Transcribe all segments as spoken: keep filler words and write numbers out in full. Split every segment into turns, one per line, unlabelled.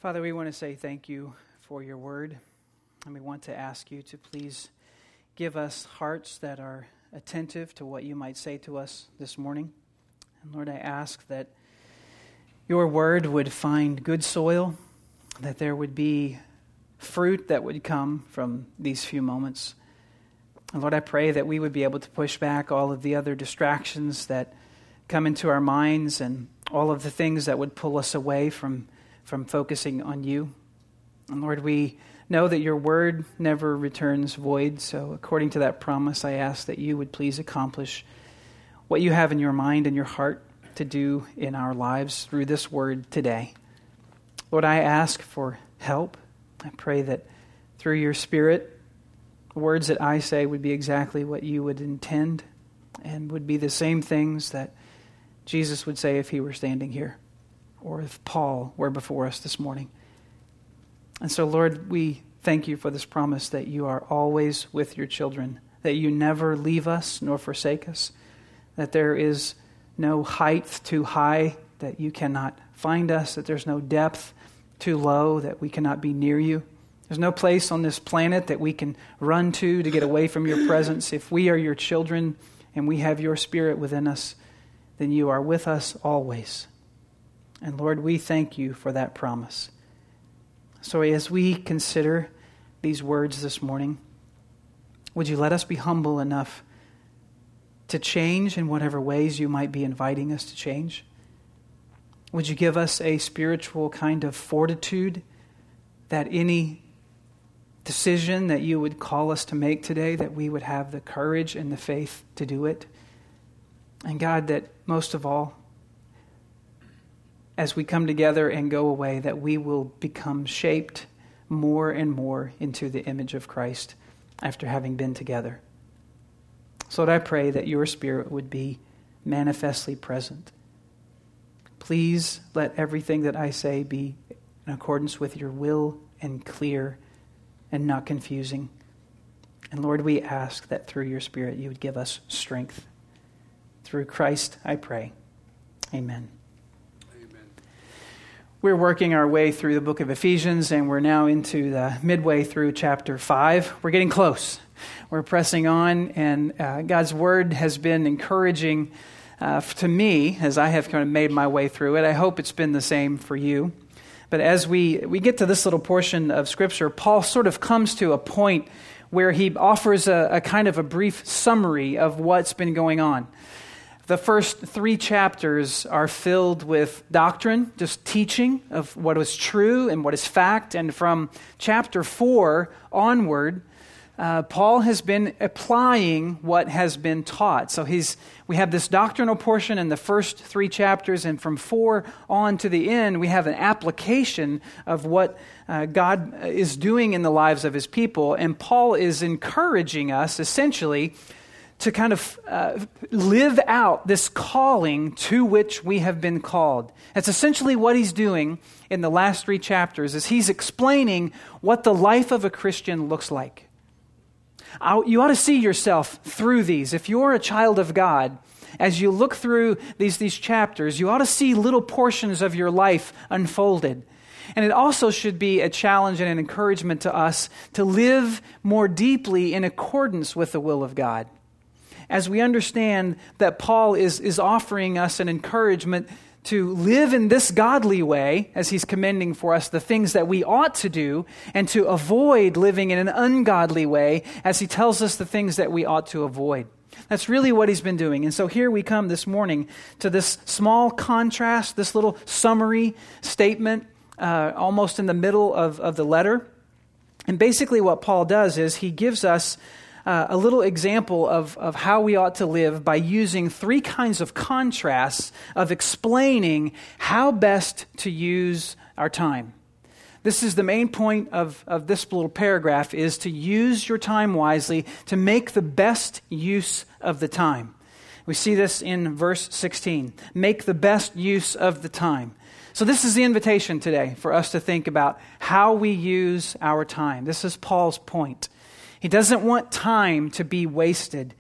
Father, we want to say thank you for your word, and we want to ask you to please give us hearts that are attentive to what you might say to us this morning. And Lord, I ask that your word would find good soil, that there would be fruit that would come from these few moments. And Lord, I pray that we would be able to push back all of the other distractions that come into our minds and all of the things that would pull us away from from focusing on you. And Lord, we know that your word never returns void, so according to that promise, I ask that you would please accomplish what you have in your mind and your heart to do in our lives through this word today. Lord, I ask for help. I pray that through your Spirit, the words that I say would be exactly what you would intend and would be the same things that Jesus would say if he were standing here, or if Paul were before us this morning. And so, Lord, we thank you for this promise that you are always with your children, that you never leave us nor forsake us, that there is no height too high that you cannot find us, that there's no depth too low that we cannot be near you. There's no place on this planet that we can run to to get away from your presence. If we are your children and we have your Spirit within us, then you are with us always. And Lord, we thank you for that promise. So as we consider these words this morning, would you let us be humble enough to change in whatever ways you might be inviting us to change? Would you give us a spiritual kind of fortitude that any decision that you would call us to make today, that we would have the courage and the faith to do it? And God, that most of all, as we come together and go away, that we will become shaped more and more into the image of Christ after having been together. So Lord, I pray that your Spirit would be manifestly present. Please let everything that I say be in accordance with your will and clear and not confusing. And Lord, we ask that through your Spirit you would give us strength. Through Christ, I pray. Amen. We're working our way through the book of Ephesians, and we're now into the midway through chapter five. We're getting close. We're pressing on, and uh, God's word has been encouraging uh, to me as I have kind of made my way through it. I hope it's been the same for you. But as we, we get to this little portion of Scripture, Paul sort of comes to a point where he offers a, a kind of a brief summary of what's been going on. The first three chapters are filled with doctrine, just teaching of what is true and what is fact. And from chapter four onward, uh, Paul has been applying what has been taught. So he's we have this doctrinal portion in the first three chapters, and from four on to the end, we have an application of what uh, God is doing in the lives of his people. And Paul is encouraging us, essentially, to kind of uh, live out this calling to which we have been called. That's essentially what he's doing in the last three chapters, is he's explaining what the life of a Christian looks like. You ought to see yourself through these. If you're a child of God, as you look through these, these chapters, you ought to see little portions of your life unfolded. And it also should be a challenge and an encouragement to us to live more deeply in accordance with the will of God. As we understand that Paul is, is offering us an encouragement to live in this godly way, as he's commending for us the things that we ought to do, and to avoid living in an ungodly way, as he tells us the things that we ought to avoid. That's really what he's been doing. And so here we come this morning to this small contrast, this little summary statement, uh, almost in the middle of, of the letter. And basically what Paul does is he gives us Uh, a little example of, of how we ought to live by using three kinds of contrasts of explaining how best to use our time. This is the main point of, of this little paragraph, is to use your time wisely, to make the best use of the time. We see this in verse sixteen. Make the best use of the time. So this is the invitation today for us to think about how we use our time. This is Paul's point. He doesn't want time to be wasted.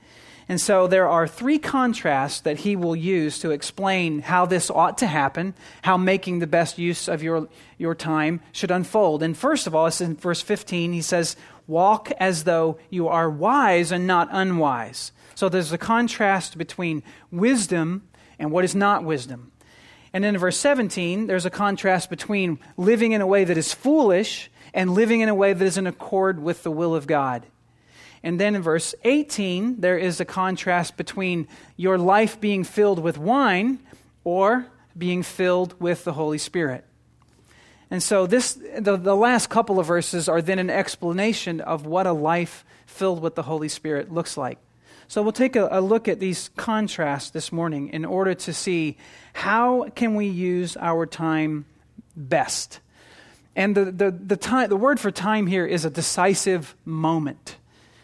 And so there are three contrasts that he will use to explain how this ought to happen, how making the best use of your, your time should unfold. And first of all, it's in verse fifteen, he says, walk as though you are wise and not unwise. So there's a contrast between wisdom and what is not wisdom. And then in verse seventeen, there's a contrast between living in a way that is foolish and living in a way that is in accord with the will of God. And then in verse eighteen, there is a contrast between your life being filled with wine or being filled with the Holy Spirit. And so this, the, the last couple of verses are then an explanation of what a life filled with the Holy Spirit looks like. So we'll take a, a look at these contrasts this morning in order to see how can we use our time best. And the, the, the, time, the word for time here is a decisive moment.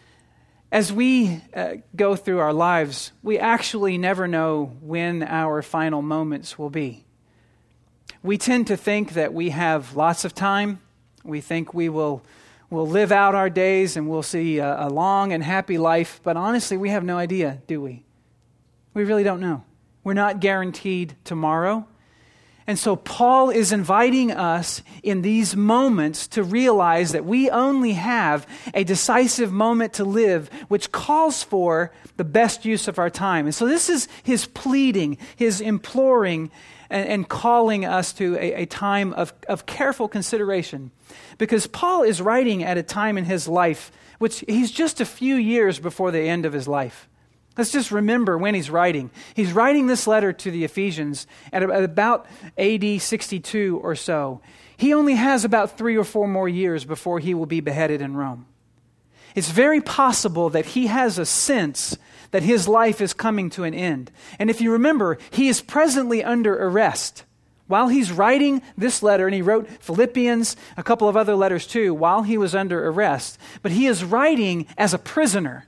As we uh, go through our lives, we actually never know when our final moments will be. We tend to think that we have lots of time. We think we will will live out our days and we'll see a, a long and happy life. But honestly, we have no idea, do we? We really don't know. We're not guaranteed tomorrow. And so Paul is inviting us in these moments to realize that we only have a decisive moment to live, which calls for the best use of our time. And so this is his pleading, his imploring, and, and calling us to a, a time of, of careful consideration. Because Paul is writing at a time in his life, which he's just a few years before the end of his life. Let's just remember when he's writing. He's writing this letter to the Ephesians at about A D sixty-two or so. He only has about three or four more years before he will be beheaded in Rome. It's very possible that he has a sense that his life is coming to an end. And if you remember, he is presently under arrest. While he's writing this letter, and he wrote Philippians, a couple of other letters too, while he was under arrest, but he is writing as a prisoner.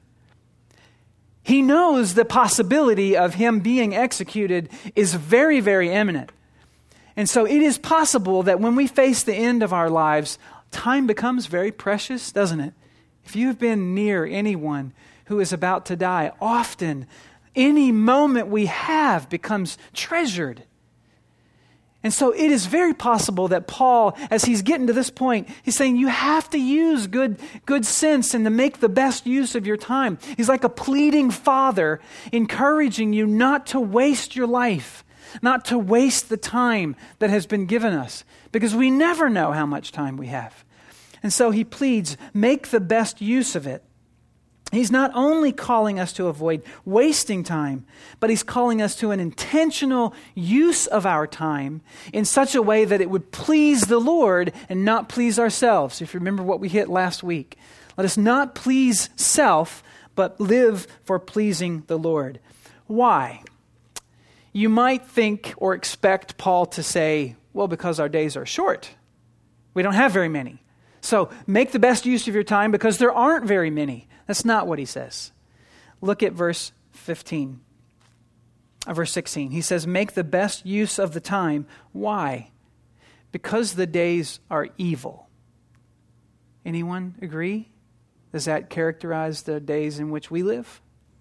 He knows the possibility of him being executed is very, very imminent. And so it is possible that when we face the end of our lives, time becomes very precious, doesn't it? If you have been near anyone who is about to die, often any moment we have becomes treasured. And so it is very possible that Paul, as he's getting to this point, he's saying you have to use good, good sense and to make the best use of your time. He's like a pleading father, encouraging you not to waste your life, not to waste the time that has been given us, because we never know how much time we have. And so he pleads, make the best use of it. He's not only calling us to avoid wasting time, but he's calling us to an intentional use of our time in such a way that it would please the Lord and not please ourselves. If you remember what we hit last week, let us not please self, but live for pleasing the Lord. Why? You might think or expect Paul to say, well, because our days are short. We don't have very many. So make the best use of your time because there aren't very many. That's not what he says. Look at verse fifteen, uh, verse sixteen. He says, make the best use of the time. Why? Because the days are evil. Anyone agree? Does that characterize the days in which we live?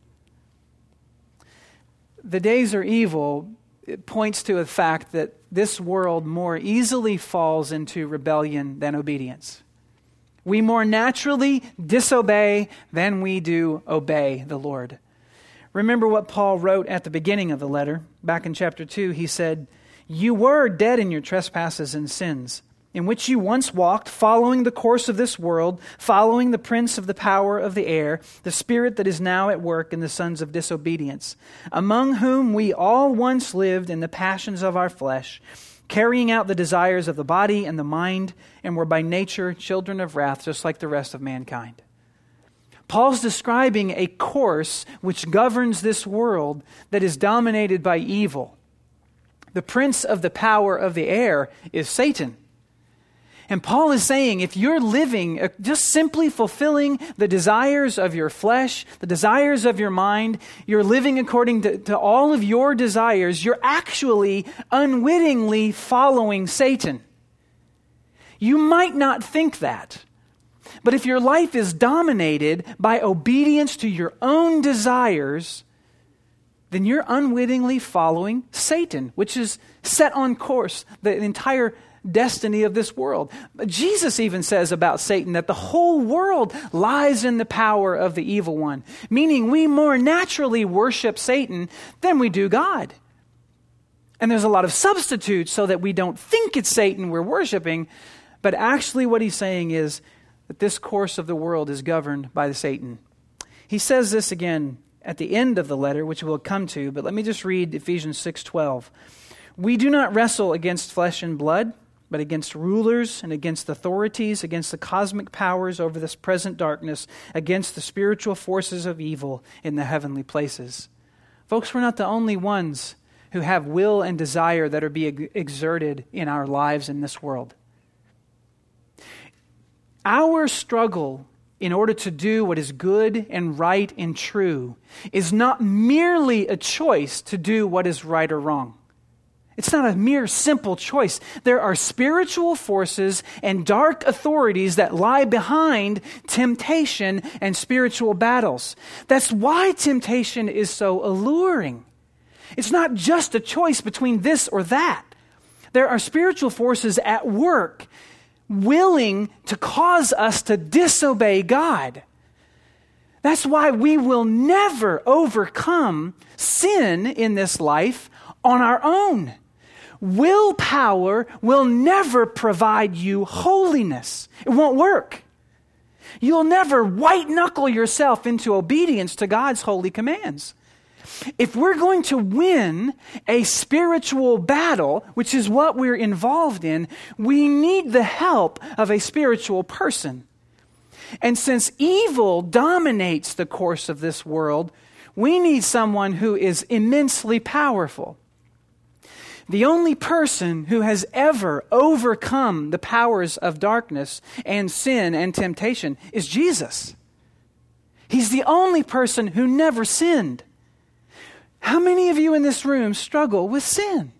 The days are evil. It points to the fact that this world more easily falls into rebellion than obedience. We more naturally disobey than we do obey the Lord. Remember what Paul wrote at the beginning of the letter. Back in chapter two, he said, you were dead in your trespasses and sins, in which you once walked, following the course of this world, following the prince of the power of the air, the spirit that is now at work in the sons of disobedience, among whom we all once lived in the passions of our flesh, carrying out the desires of the body and the mind, and were by nature children of wrath, just like the rest of mankind. Paul's describing a course which governs this world that is dominated by evil. The prince of the power of the air is Satan. And Paul is saying, if you're living, just simply fulfilling the desires of your flesh, the desires of your mind, you're living according to, to all of your desires, you're actually unwittingly following Satan. You might not think that, But if your life is dominated by obedience to your own desires, then you're unwittingly following Satan, which is set on course the entire destiny of this world. Jesus even says about Satan that the whole world lies in the power of the evil one, meaning we more naturally worship Satan than we do God. And there's a lot of substitutes so that we don't think it's Satan we're worshiping, but actually what he's saying is that this course of the world is governed by the Satan. He says this again at the end of the letter, which we'll come to, but let me just read Ephesians six twelve. We do not wrestle against flesh and blood, but against rulers and against authorities, against the cosmic powers over this present darkness, against the spiritual forces of evil in the heavenly places. Folks, we're not the only ones who have will and desire that are being exerted in our lives in this world. Our struggle in order to do what is good and right and true is not merely a choice to do what is right or wrong. It's not a mere simple choice. There are spiritual forces and dark authorities that lie behind temptation and spiritual battles. That's why temptation is so alluring. It's not just a choice between this or that. There are spiritual forces at work willing to cause us to disobey God. That's why we will never overcome sin in this life on our own. Willpower will never provide you holiness. It won't work. You'll never white-knuckle yourself into obedience to God's holy commands. If we're going to win a spiritual battle, which is what we're involved in, we need the help of a spiritual person. And since evil dominates the course of this world, we need someone who is immensely powerful. The only person who has ever overcome the powers of darkness and sin and temptation is Jesus. He's the only person who never sinned. How many of you in this room struggle with sin?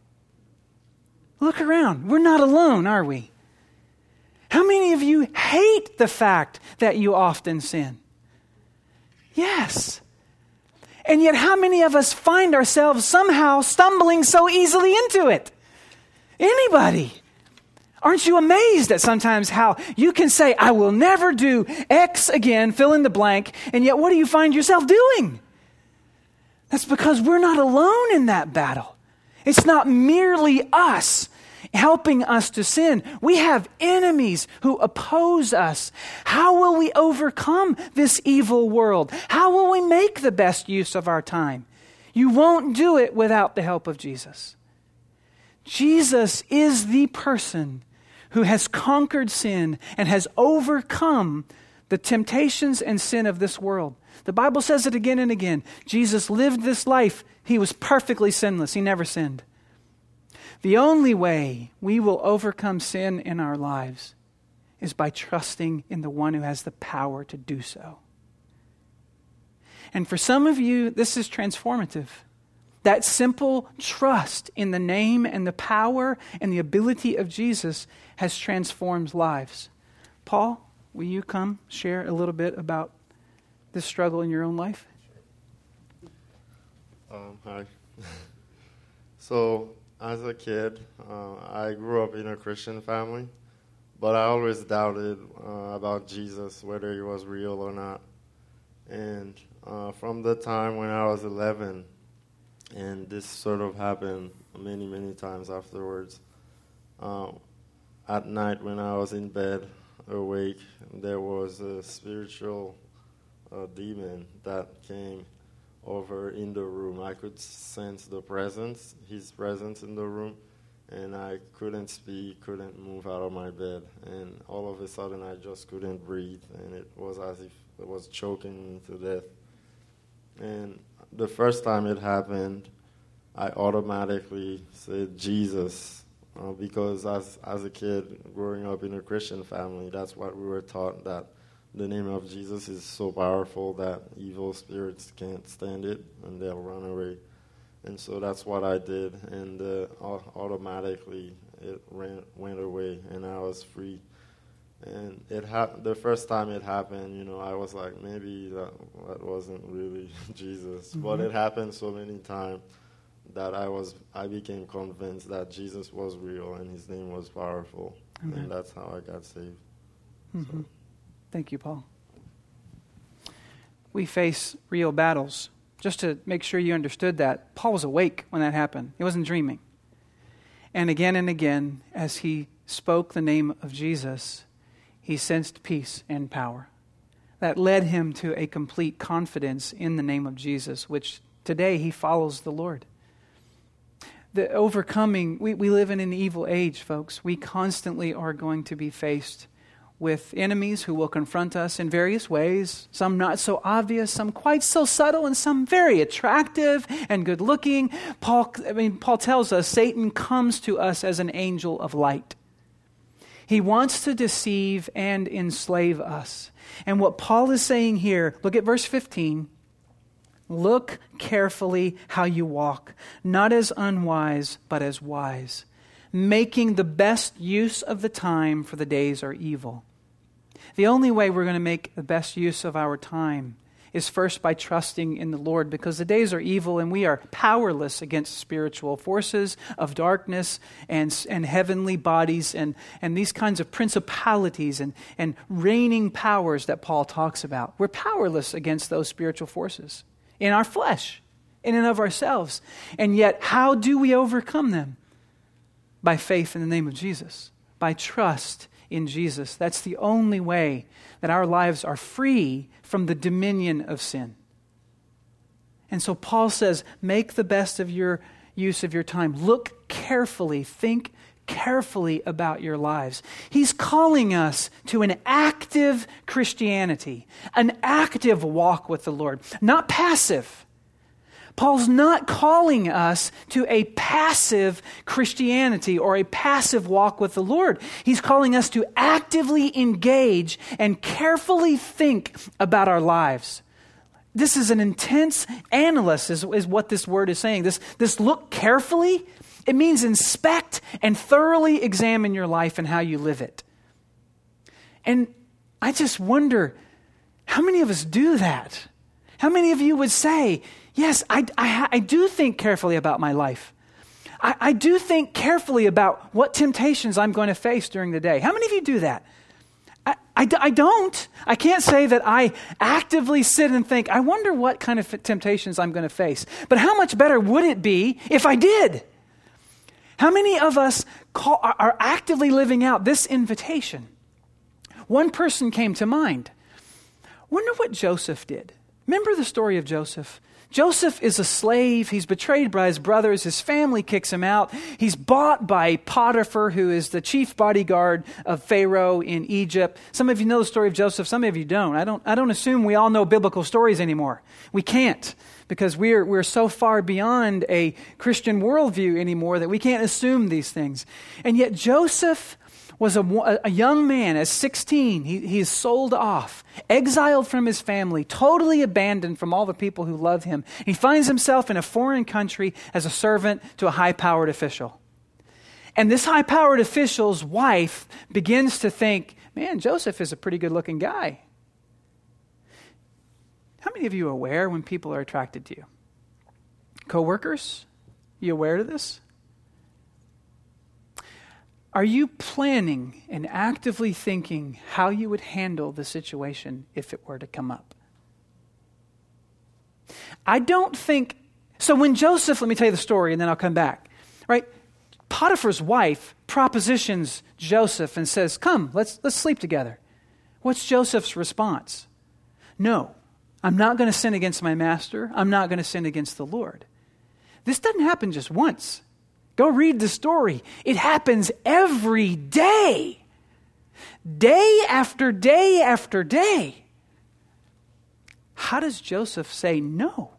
Look around. We're not alone, are we? How many of you hate the fact that you often sin? Yes. And yet how many of us find ourselves somehow stumbling so easily into it? Anybody? Aren't you amazed at sometimes how you can say, I will never do X again, fill in the blank, and yet what do you find yourself doing? That's because we're not alone in that battle. It's not merely us helping us to sin. We have enemies who oppose us. How will we overcome this evil world? How will we make the best use of our time? You won't do it without the help of Jesus. Jesus is the person who has conquered sin and has overcome the temptations and sin of this world. The Bible says it again and again. Jesus lived this life. He was perfectly sinless. He never sinned. The only way we will overcome sin in our lives is by trusting in the one who has the power to do so. And for some of you, this is transformative. That simple trust in the name and the power and the ability of Jesus has transformed lives. Paul, will you come share a little bit about this struggle in your own life?
Um, hi. So, as a kid, uh, I grew up in a Christian family, but I always doubted uh, about Jesus, whether he was real or not. And uh, from the time when I was eleven, and this sort of happened many, many times afterwards, uh, at night when I was in bed, awake, there was a spiritual uh, demon that came over in the room. I could sense the presence, his presence in the room, and I couldn't speak, couldn't move out of my bed. And all of a sudden, I just couldn't breathe, and it was as if it was choking me to death. And the first time it happened, I automatically said Jesus, uh, because as as a kid, growing up in a Christian family, that's what we were taught, that the name of Jesus is so powerful that evil spirits can't stand it and they'll run away. And so that's what I did, and uh, automatically it ran, went away and I was free. And it hap- the first time it happened, you know, I was like, maybe that, that wasn't really Jesus. Mm-hmm. But it happened so many times that I was I became convinced that Jesus was real and his name was powerful. Amen. And that's how I got saved.
Mm-hmm. So. Thank you, Paul. We face real battles. Just to make sure you understood that, Paul was awake when that happened. He wasn't dreaming. And again and again, as he spoke the name of Jesus, he sensed peace and power. That led him to a complete confidence in the name of Jesus, which today he follows the Lord. The overcoming, we, we live in an evil age, folks. We constantly are going to be faced with enemies who will confront us in various ways, some not so obvious, some quite so subtle, and some very attractive and good-looking. Paul, I mean, Paul tells us Satan comes to us as an angel of light. He wants to deceive and enslave us. And what Paul is saying here, look at verse fifteen. Look carefully how you walk, not as unwise, but as wise, making the best use of the time, for the days are evil. The only way we're going to make the best use of our time is first by trusting in the Lord, because the days are evil and we are powerless against spiritual forces of darkness and, and heavenly bodies and, and these kinds of principalities and, and reigning powers that Paul talks about. We're powerless against those spiritual forces in our flesh, in and of ourselves. And yet, how do we overcome them? By faith in the name of Jesus, by trust in Jesus. That's the only way that our lives are free from the dominion of sin. And so Paul says, make the best of your use of your time. Look carefully, think carefully about your lives. He's calling us to an active Christianity, an active walk with the Lord, not passive. Paul's not calling us to a passive Christianity or a passive walk with the Lord. He's calling us to actively engage and carefully think about our lives. This is an intense analysis, is, is what this word is saying. This, this look carefully, it means inspect and thoroughly examine your life and how you live it. And I just wonder, how many of us do that? How many of you would say, yes, I, I, I do think carefully about my life. I, I do think carefully about what temptations I'm going to face during the day. How many of you do that? I, I, I don't. I can't say that I actively sit and think, I wonder what kind of temptations I'm going to face. But how much better would it be if I did? How many of us call, are, are actively living out this invitation? One person came to mind. Wonder what Joseph did. Remember the story of Joseph? Joseph is a slave. He's betrayed by his brothers. His family kicks him out. He's bought by Potiphar, who is the chief bodyguard of Pharaoh in Egypt. Some of you know the story of Joseph. Some of you don't. I don't, I don't assume we all know biblical stories anymore. We can't, because we're, we're so far beyond a Christian worldview anymore that we can't assume these things. And yet Joseph was a, a young man. At sixteen, he, he is sold off, exiled from his family, totally abandoned from all the people who love him. He finds himself in a foreign country as a servant to a high-powered official. And this high-powered official's wife begins to think, man, Joseph is a pretty good-looking guy. How many of you are aware when people are attracted to you? Co-workers? You aware of this? Are you planning and actively thinking how you would handle the situation if it were to come up? I don't think... So when Joseph, let me tell you the story and then I'll come back. Right? Potiphar's wife propositions Joseph and says, come, let's, let's sleep together. What's Joseph's response? No, I'm not going to sin against my master. I'm not going to sin against the Lord. This doesn't happen just once. Go read the story. It happens every day. Day after day after day. How does Joseph say no?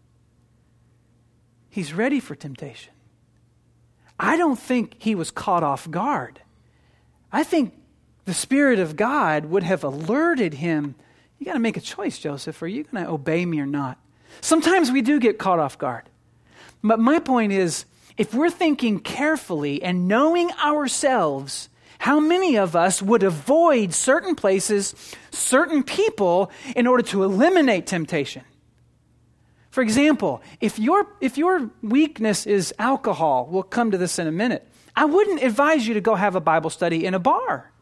He's ready for temptation. I don't think he was caught off guard. I think the Spirit of God would have alerted him, you got to make a choice, Joseph. Are you going to obey me or not? Sometimes we do get caught off guard. But my point is, if we're thinking carefully and knowing ourselves How many of us would avoid certain places, certain people, in order to eliminate temptation? For example, if your if your weakness is alcohol, we'll come to this in a minute, I wouldn't advise you to go have a Bible study in a bar.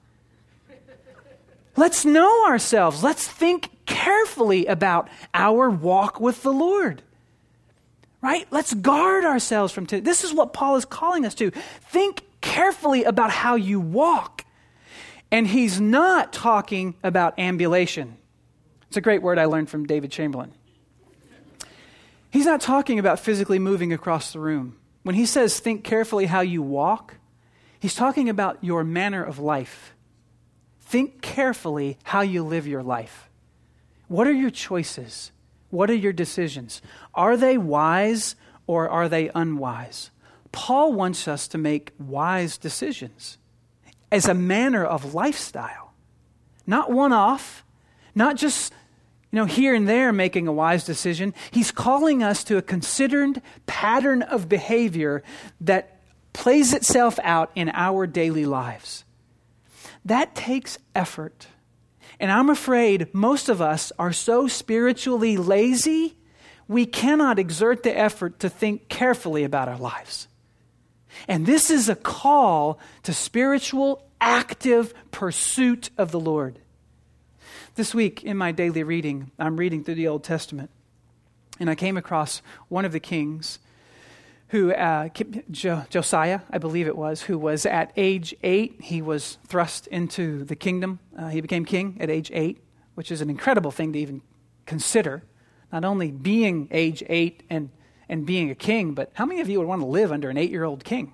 Let's know ourselves. Let's think carefully about our walk with the Lord. Right? Let's guard ourselves from temptation. This is what Paul is calling us to. Think carefully about how you walk. And he's not talking about ambulation. It's a great word I learned from David Chamberlain. He's not talking about physically moving across the room. When he says think carefully how you walk, he's talking about your manner of life. Think carefully how you live your life. What are your choices? What are your decisions? Are they wise or are they unwise? Paul wants us to make wise decisions as a manner of lifestyle. Not one-off, not just, you know, here and there making a wise decision. He's calling us to a considered pattern of behavior that plays itself out in our daily lives. That takes effort. And I'm afraid most of us are so spiritually lazy, we cannot exert the effort to think carefully about our lives. And this is a call to spiritual, active pursuit of the Lord. This week in my daily reading, I'm reading through the Old Testament, and I came across one of the kings who, uh, jo- Josiah, I believe it was, who was at age eight. He was thrust into the kingdom. Uh, he became king at age eight, which is an incredible thing to even consider. Not only being age eight and, and being a king, but how many of you would want to live under an eight-year-old king?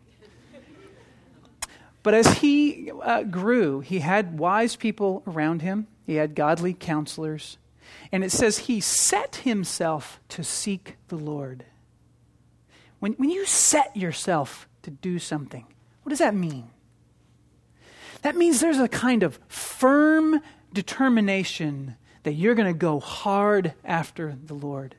But as he uh, grew, he had wise people around him. He had godly counselors. And it says he set himself to seek the Lord. When, when you set yourself to do something, what does that mean? That means there's a kind of firm determination that you're going to go hard after the Lord.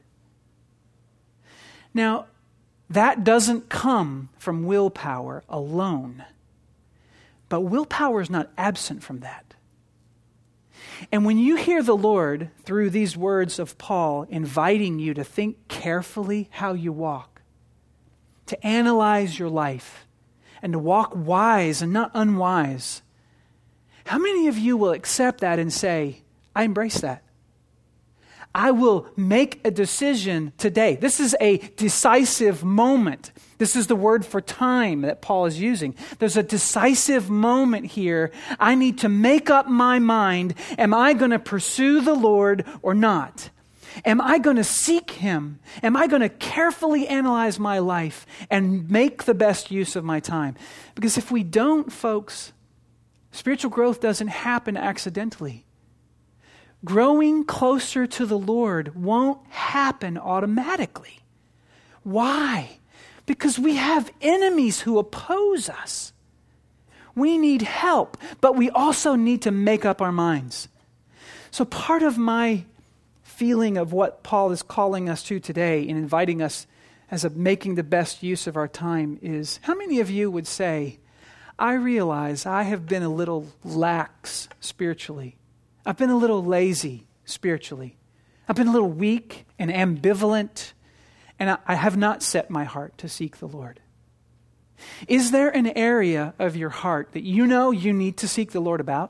Now, that doesn't come from willpower alone. But willpower is not absent from that. And when you hear the Lord, through these words of Paul, inviting you to think carefully how you walk, to analyze your life, and to walk wise and not unwise, how many of you will accept that and say, I embrace that? I will make a decision today. This is a decisive moment. This is the word for time that Paul is using. There's a decisive moment here. I need to make up my mind. Am I going to pursue the Lord or not? Am I going to seek Him? Am I going to carefully analyze my life and make the best use of my time? Because if we don't, folks, spiritual growth doesn't happen accidentally. Growing closer to the Lord won't happen automatically. Why? Because we have enemies who oppose us. We need help, but we also need to make up our minds. So part of my feeling of what Paul is calling us to today in inviting us as a making the best use of our time is, how many of you would say, I realize I have been a little lax spiritually. I've been a little lazy spiritually. I've been a little weak and ambivalent, and I, I have not set my heart to seek the Lord. Is there an area of your heart that you know you need to seek the Lord about?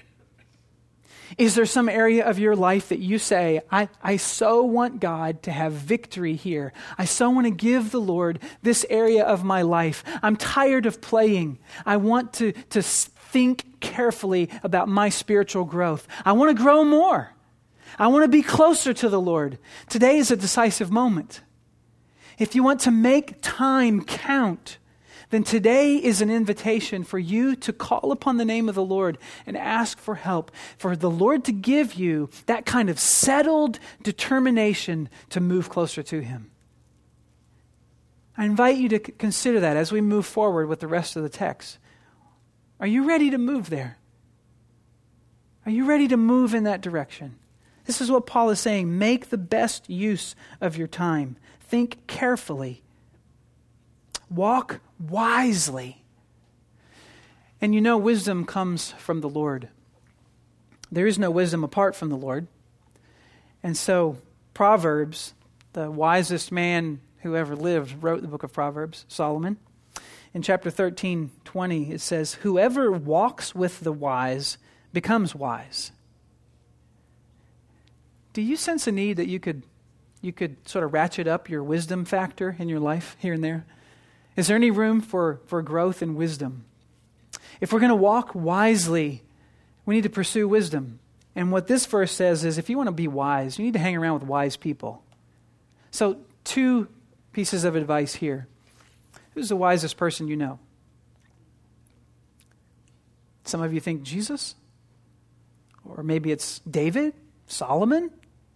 Is there some area of your life that you say, I, I so want God to have victory here. I so want to give the Lord this area of my life. I'm tired of playing. I want to, to think carefully about my spiritual growth. I want to grow more. I want to be closer to the Lord. Today is a decisive moment. If you want to make time count, then today is an invitation for you to call upon the name of the Lord and ask for help, for the Lord to give you that kind of settled determination to move closer to Him. I invite you to c- consider that as we move forward with the rest of the text. Are you ready to move there? Are you ready to move in that direction? This is what Paul is saying. Make the best use of your time. Think carefully. Walk wisely. And you know wisdom comes from the Lord. There is no wisdom apart from the Lord. And so Proverbs, the wisest man who ever lived, wrote the book of Proverbs, Solomon. In chapter thirteen, twenty, it says, whoever walks with the wise becomes wise. Do you sense a need that you could you could sort of ratchet up your wisdom factor in your life here and there? Is there any room for, for growth in wisdom? If we're going to walk wisely, we need to pursue wisdom. And what this verse says is if you want to be wise, you need to hang around with wise people. So two pieces of advice here. Who's the wisest person you know? Some of you think Jesus? Or maybe it's David? Solomon?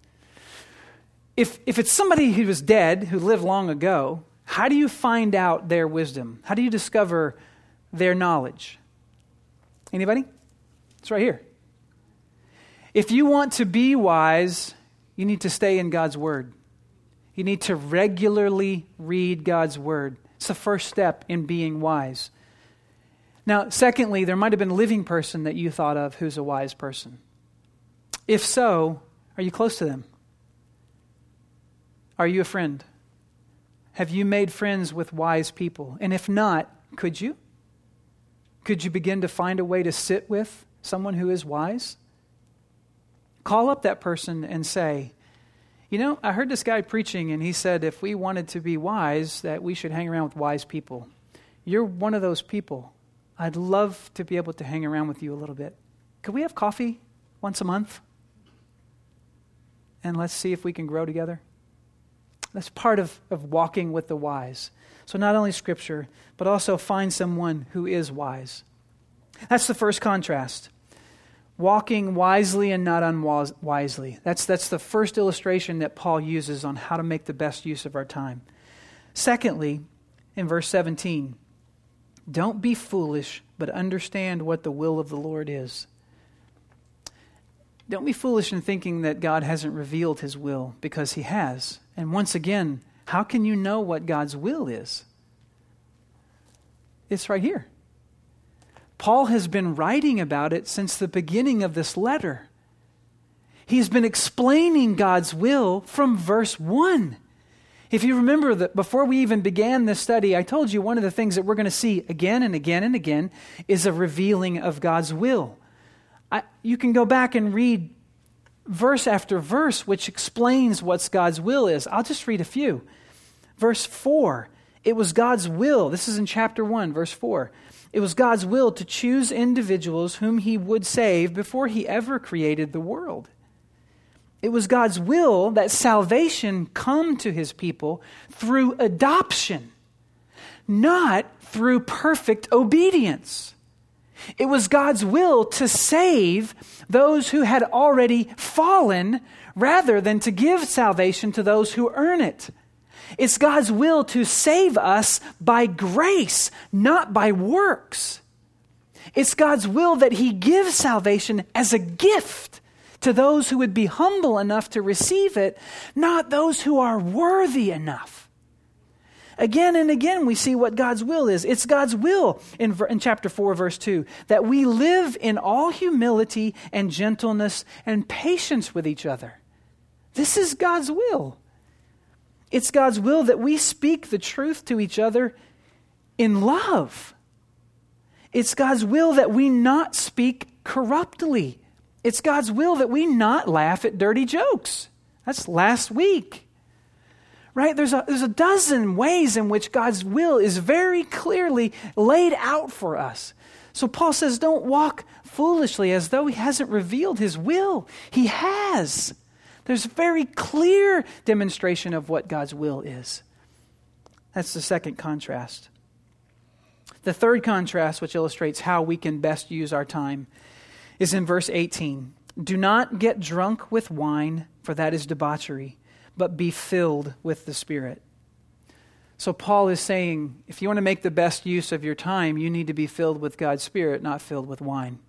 If if it's somebody who was dead, who lived long ago, how do you find out their wisdom? How do you discover their knowledge? Anybody? It's right here. If you want to be wise, you need to stay in God's Word. You need to regularly read God's Word. It's the first step in being wise. Now, secondly, there might have been a living person that you thought of who's a wise person. If so, are you close to them? Are you a friend? Have you made friends with wise people? And if not, could you? Could you begin to find a way to sit with someone who is wise? Call up that person and say, you know, I heard this guy preaching and he said if we wanted to be wise, that we should hang around with wise people. You're one of those people. I'd love to be able to hang around with you a little bit. Could we have coffee once a month? And let's see if we can grow together. That's part of, of walking with the wise. So not only Scripture, but also find someone who is wise. That's the first contrast. Walking wisely and not unwisely. That's, that's the first illustration that Paul uses on how to make the best use of our time. Secondly, in verse seventeen, don't be foolish, but understand what the will of the Lord is. Don't be foolish in thinking that God hasn't revealed His will, because He has. And once again, how can you know what God's will is? It's right here. Paul has been writing about it since the beginning of this letter. He's been explaining God's will from verse one. If you remember that before we even began this study, I told you one of the things that we're going to see again and again and again is a revealing of God's will. I, you can go back and read verse after verse which explains what God's will is. I'll just read a few. Verse four, it was God's will. This is in chapter one, verse four. It was God's will to choose individuals whom He would save before He ever created the world. It was God's will that salvation come to His people through adoption, not through perfect obedience. It was God's will to save those who had already fallen rather than to give salvation to those who earn it. It's God's will to save us by grace, not by works. It's God's will that He gives salvation as a gift to those who would be humble enough to receive it, not those who are worthy enough. Again and again, we see what God's will is. It's God's will in, in chapter four, verse two, that we live in all humility and gentleness and patience with each other. This is God's will. It's God's will that we speak the truth to each other in love. It's God's will that we not speak corruptly. It's God's will that we not laugh at dirty jokes. That's last week. Right? There's a, there's a dozen ways in which God's will is very clearly laid out for us. So Paul says, don't walk foolishly as though He hasn't revealed His will. He has. There's a very clear demonstration of what God's will is. That's the second contrast. The third contrast, which illustrates how we can best use our time, is in verse eighteen. Do not get drunk with wine, for that is debauchery, but be filled with the Spirit. So Paul is saying, if you want to make the best use of your time, you need to be filled with God's Spirit, not filled with wine.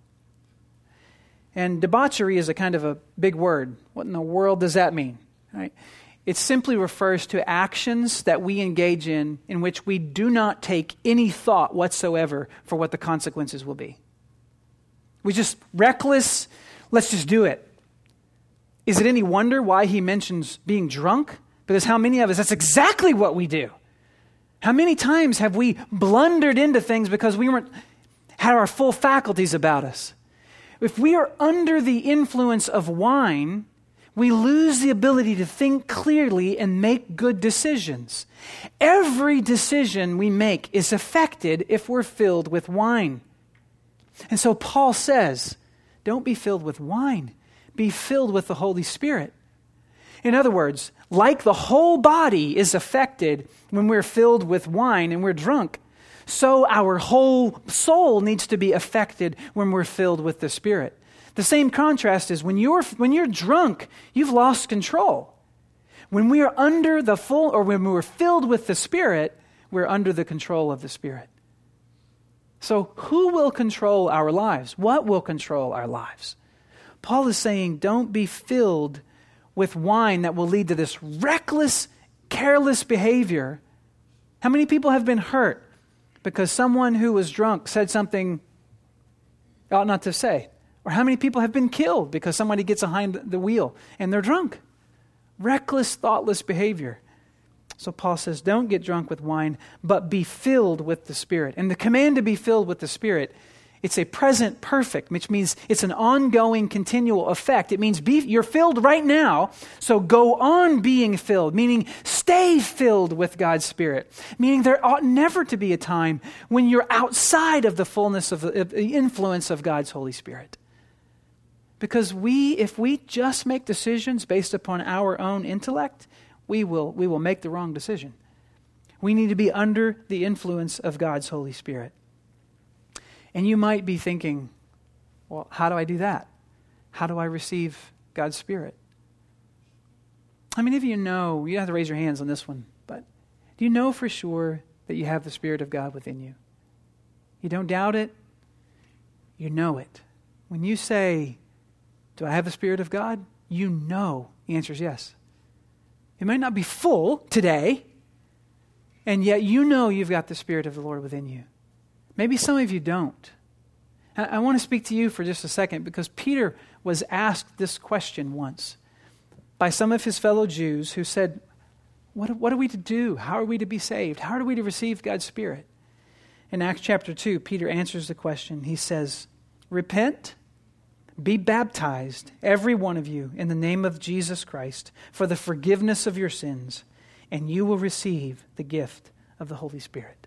And debauchery is a kind of a big word. What in the world does that mean? Right? It simply refers to actions that we engage in in which we do not take any thought whatsoever for what the consequences will be. We just reckless, let's just do it. Is it any wonder why he mentions being drunk? Because how many of us, that's exactly what we do. How many times have we blundered into things because we weren't had our full faculties about us? If we are under the influence of wine, we lose the ability to think clearly and make good decisions. Every decision we make is affected if we're filled with wine. And so Paul says, don't be filled with wine. Be filled with the Holy Spirit. In other words, like the whole body is affected when we're filled with wine and we're drunk, so our whole soul needs to be affected when we're filled with the Spirit. The same contrast is when you're when you're drunk, you've lost control. When we are under the full, or when we're filled with the Spirit, we're under the control of the Spirit. So who will control our lives? What will control our lives? Paul is saying, don't be filled with wine that will lead to this reckless, careless behavior. How many people have been hurt because someone who was drunk said something they ought not to say? Or how many people have been killed because somebody gets behind the wheel and they're drunk? Reckless, thoughtless behavior. So Paul says, don't get drunk with wine, but be filled with the Spirit. And the command to be filled with the Spirit, it's a present perfect, which means it's an ongoing, continual effect. It means be, you're filled right now, so go on being filled, meaning stay filled with God's Spirit. Meaning there ought never to be a time when you're outside of the fullness of the, of the influence of God's Holy Spirit. Because we, if we just make decisions based upon our own intellect, we will, we will make the wrong decision. We need to be under the influence of God's Holy Spirit. And you might be thinking, well, how do I do that? How do I receive God's Spirit? How many of you know, you don't have to raise your hands on this one, but do you know for sure that you have the Spirit of God within you? You don't doubt it? You know it. When you say, do I have the Spirit of God? You know the answer is yes. It might not be full today, and yet you know you've got the Spirit of the Lord within you. Maybe some of you don't. I, I want to speak to you for just a second because Peter was asked this question once by some of his fellow Jews who said, what, what are we to do? How are we to be saved? How are we to receive God's Spirit? In Acts chapter two, Peter answers the question. He says, repent, be baptized, every one of you, in the name of Jesus Christ, for the forgiveness of your sins, and you will receive the gift of the Holy Spirit.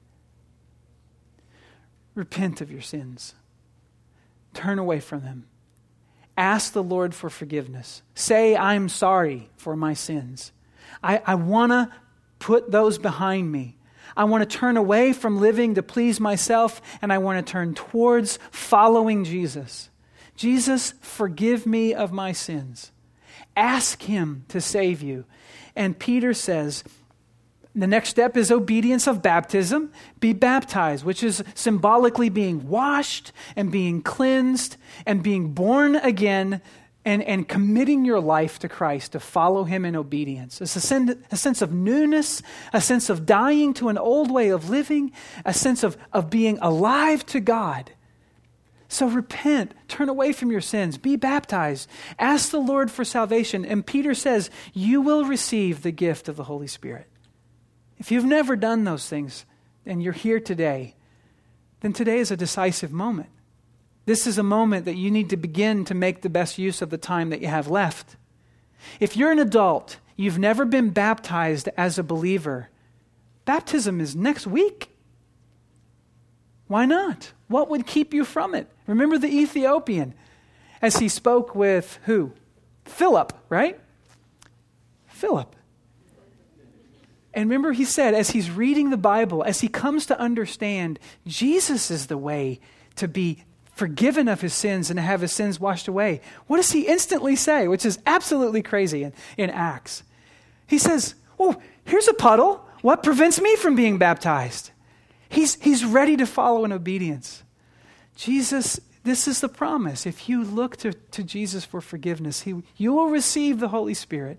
Repent of your sins. Turn away from them. Ask the Lord for forgiveness. Say, I'm sorry for my sins. I, I want to put those behind me. I want to turn away from living to please myself, and I want to turn towards following Jesus. Jesus, forgive me of my sins. Ask Him to save you. And Peter says, the next step is obedience of baptism. Be baptized, which is symbolically being washed and being cleansed and being born again and, and committing your life to Christ to follow Him in obedience. It's a, sen- a sense of newness, a sense of dying to an old way of living, a sense of, of being alive to God. So repent, turn away from your sins, be baptized, ask the Lord for salvation. And Peter says, you will receive the gift of the Holy Spirit. If you've never done those things and you're here today, then today is a decisive moment. This is a moment that you need to begin to make the best use of the time that you have left. If you're an adult, you've never been baptized as a believer, baptism is next week. Why not? What would keep you from it? Remember the Ethiopian as he spoke with who? Philip, right? Philip. And remember he said, as he's reading the Bible, as he comes to understand Jesus is the way to be forgiven of his sins and to have his sins washed away, what does he instantly say, which is absolutely crazy in, in Acts? He says, oh, here's a puddle. What prevents me from being baptized? He's, he's ready to follow in obedience. Jesus, this is the promise. If you look to, to Jesus for forgiveness, he, you will receive the Holy Spirit.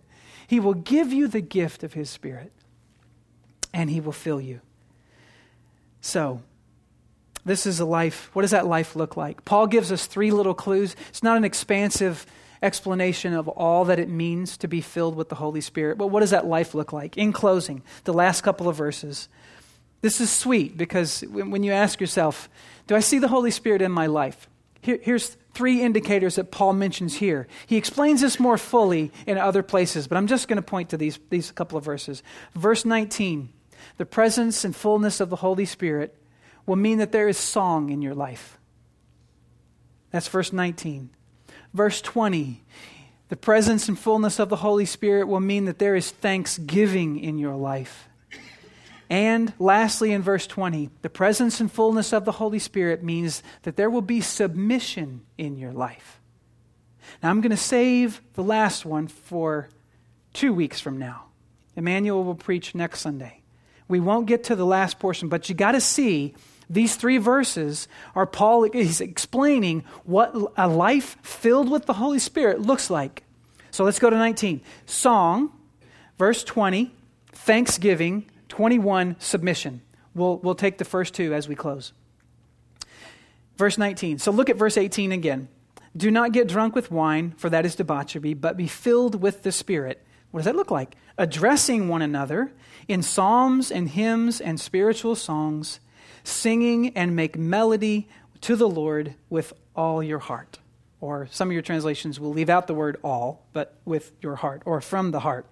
He will give you the gift of His Spirit, and He will fill you. So, this is a life. What does that life look like? Paul gives us three little clues. It's not an expansive explanation of all that it means to be filled with the Holy Spirit, but what does that life look like? In closing, the last couple of verses. This is sweet because when you ask yourself, do I see the Holy Spirit in my life? Here, here's three indicators that Paul mentions here. He explains this more fully in other places, but I'm just going to point to these, these couple of verses. Verse nineteen, the presence and fullness of the Holy Spirit will mean that there is song in your life. That's verse nineteen. Verse twenty, the presence and fullness of the Holy Spirit will mean that there is thanksgiving in your life. And lastly, in verse twenty, the presence and fullness of the Holy Spirit means that there will be submission in your life. Now, I'm going to save the last one for two weeks from now. Emmanuel will preach next Sunday. We won't get to the last portion, but you got to see these three verses are Paul is explaining what a life filled with the Holy Spirit looks like. So let's go to nineteen. Song, verse twenty, thanksgiving, twenty-one, submission. We'll, we'll take the first two as we close. Verse nineteen. So look at verse eighteen again. Do not get drunk with wine, for that is debauchery, but be filled with the Spirit. What does that look like? Addressing one another in psalms and hymns and spiritual songs, singing and make melody to the Lord with all your heart. Or some of your translations will leave out the word all, but with your heart, or from the heart.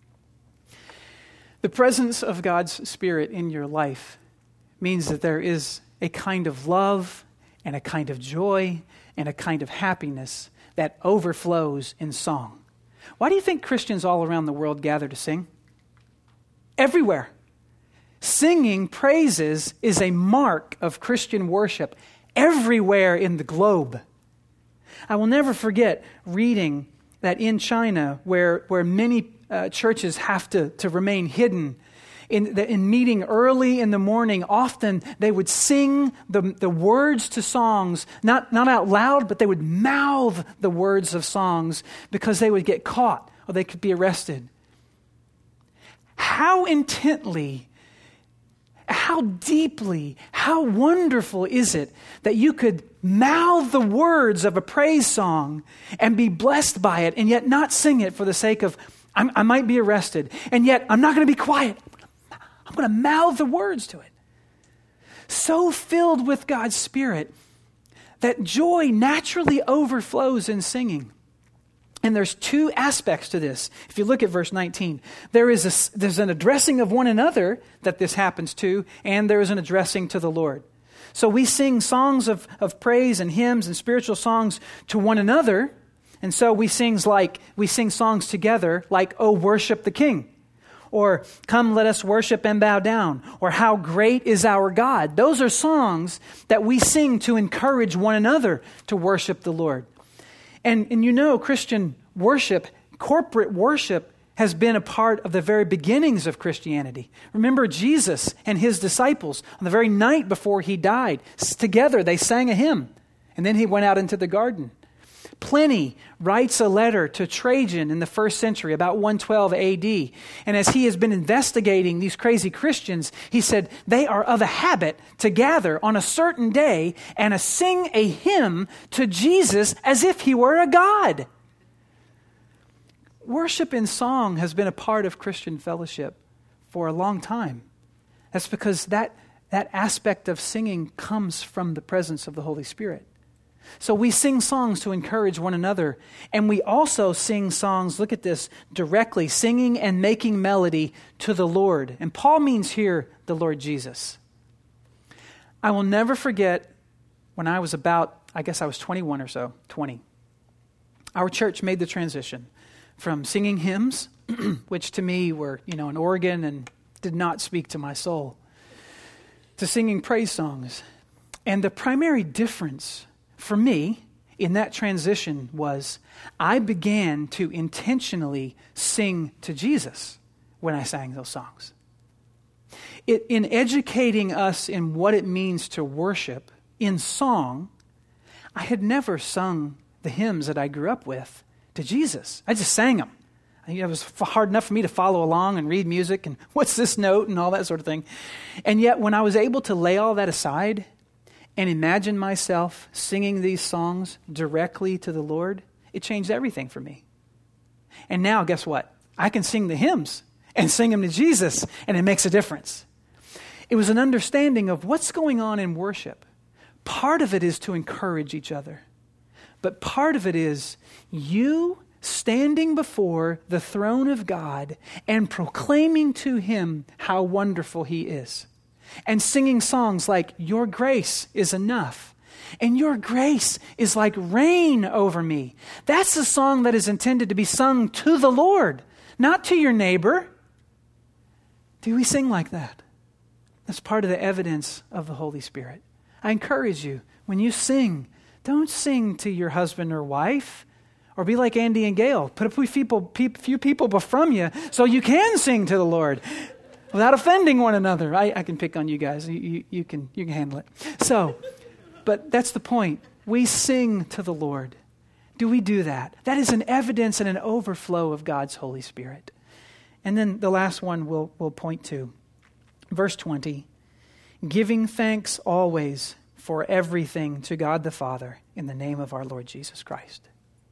The presence of God's Spirit in your life means that there is a kind of love and a kind of joy and a kind of happiness that overflows in song. Why do you think Christians all around the world gather to sing? Everywhere. Singing praises is a mark of Christian worship everywhere in the globe. I will never forget reading that in China, where, where many uh, churches have to, to remain hidden, in, the, in meeting early in the morning, often they would sing the, the words to songs, not, not out loud, but they would mouth the words of songs because they would get caught or they could be arrested. How intently, how deeply, how wonderful is it that you could mouth the words of a praise song and be blessed by it and yet not sing it for the sake of, I'm, I might be arrested, and yet I'm not going to be quiet. I'm going to mouth the words to it. So filled with God's Spirit that joy naturally overflows in singing. And there's two aspects to this. If you look at verse nineteen, there is a, there's an addressing of one another that this happens to, and there is an addressing to the Lord. So we sing songs of, of praise and hymns and spiritual songs to one another. And so we sing like we sing songs together like, "Oh, worship the King," or "Come, let us worship and bow down," or "How great is our God." Those are songs that we sing to encourage one another to worship the Lord. And, and you know, Christian worship, corporate worship, has been a part of the very beginnings of Christianity. Remember Jesus and his disciples on the very night before he died. Together they sang a hymn, and then he went out into the garden. Pliny writes a letter to Trajan in the first century, about one twelve A D. And as he has been investigating these crazy Christians, he said, they are of a habit to gather on a certain day and to sing a hymn to Jesus as if he were a god. Worship in song has been a part of Christian fellowship for a long time. That's because that, that aspect of singing comes from the presence of the Holy Spirit. So we sing songs to encourage one another. And we also sing songs, look at this, directly, singing and making melody to the Lord. And Paul means here the Lord Jesus. I will never forget when I was about, I guess I was twenty-one or so, twenty. Our church made the transition from singing hymns, which to me were, you know, an organ and did not speak to my soul, to singing praise songs. And the primary difference for me in that transition was I began to intentionally sing to Jesus when I sang those songs. It, in educating us in what it means to worship in song, I had never sung the hymns that I grew up with to Jesus. I just sang them. It was hard enough for me to follow along and read music and what's this note and all that sort of thing. And yet when I was able to lay all that aside and imagine myself singing these songs directly to the Lord, it changed everything for me. And now, guess what? I can sing the hymns and sing them to Jesus, and it makes a difference. It was an understanding of what's going on in worship. Part of it is to encourage each other. But part of it is you standing before the throne of God and proclaiming to Him how wonderful He is. And singing songs like, your grace is enough. And your grace is like rain over me. That's a song that is intended to be sung to the Lord, not to your neighbor. Do we sing like that? That's part of the evidence of the Holy Spirit. I encourage you, when you sing, don't sing to your husband or wife, or be like Andy and Gail. Put a few people, few people from you so you can sing to the Lord without offending one another. I, I can pick on you guys. You, you, you can, you can handle it. So, but that's the point. We sing to the Lord. Do we do that? That is an evidence and an overflow of God's Holy Spirit. And then the last one we'll, we'll point to. Verse twenty. Giving thanks always for everything to God the Father in the name of our Lord Jesus Christ.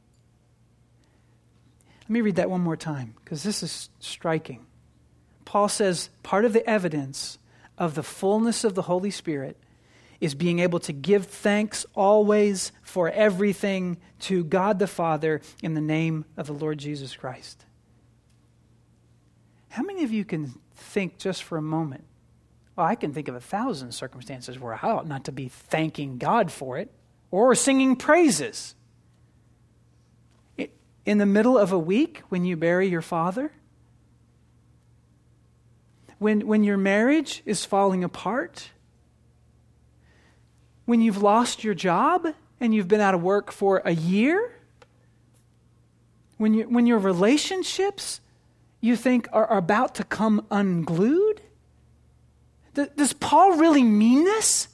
Let me read that one more time because this is striking. Paul says part of the evidence of the fullness of the Holy Spirit is being able to give thanks always for everything to God the Father in the name of the Lord Jesus Christ. How many of you can think just for a moment? Well, I can think of a thousand circumstances where I ought not to be thanking God for it or singing praises. In the middle of a week when you bury your father? When, when your marriage is falling apart? When you've lost your job and you've been out of work for a year? When, you, when your relationships you think are, are about to come unglued? Does Paul really mean this?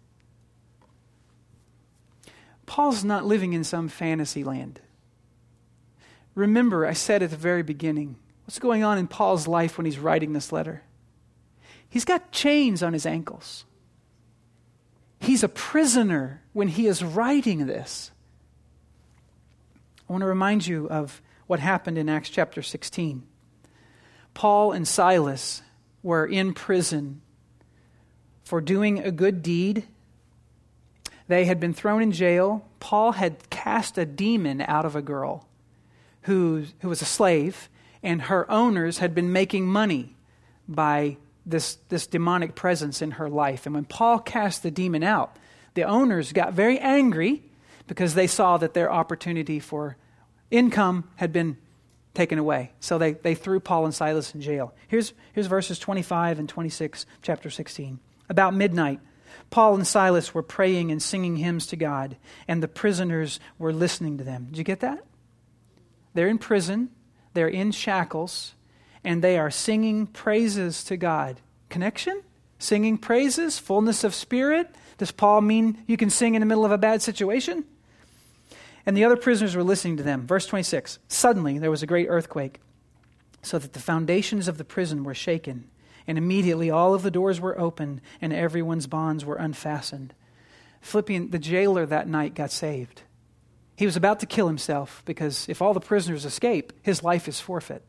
Paul's not living in some fantasy land. Remember, I said at the very beginning, what's going on in Paul's life when he's writing this letter? He's got chains on his ankles. He's a prisoner when he is writing this. I want to remind you of what happened in Acts chapter sixteen. Paul and Silas were in prison for doing a good deed. They had been thrown in jail. Paul had cast a demon out of a girl who, who was a slave, and her owners had been making money by this, this demonic presence in her life. And when Paul cast the demon out, the owners got very angry because they saw that their opportunity for income had been taken away. So they, they threw Paul and Silas in jail. Here's, here's verses twenty-five and twenty-six, chapter sixteen. About midnight, Paul and Silas were praying and singing hymns to God, and the prisoners were listening to them. Did you get that? They're in prison, they're in shackles, and they are singing praises to God. Connection? Singing praises, fullness of spirit. Does Paul mean you can sing in the middle of a bad situation? And the other prisoners were listening to them. Verse twenty-six, suddenly there was a great earthquake, so that the foundations of the prison were shaken. And immediately all of the doors were opened and everyone's bonds were unfastened. Philippian, the jailer that night got saved. He was about to kill himself because if all the prisoners escape, his life is forfeit.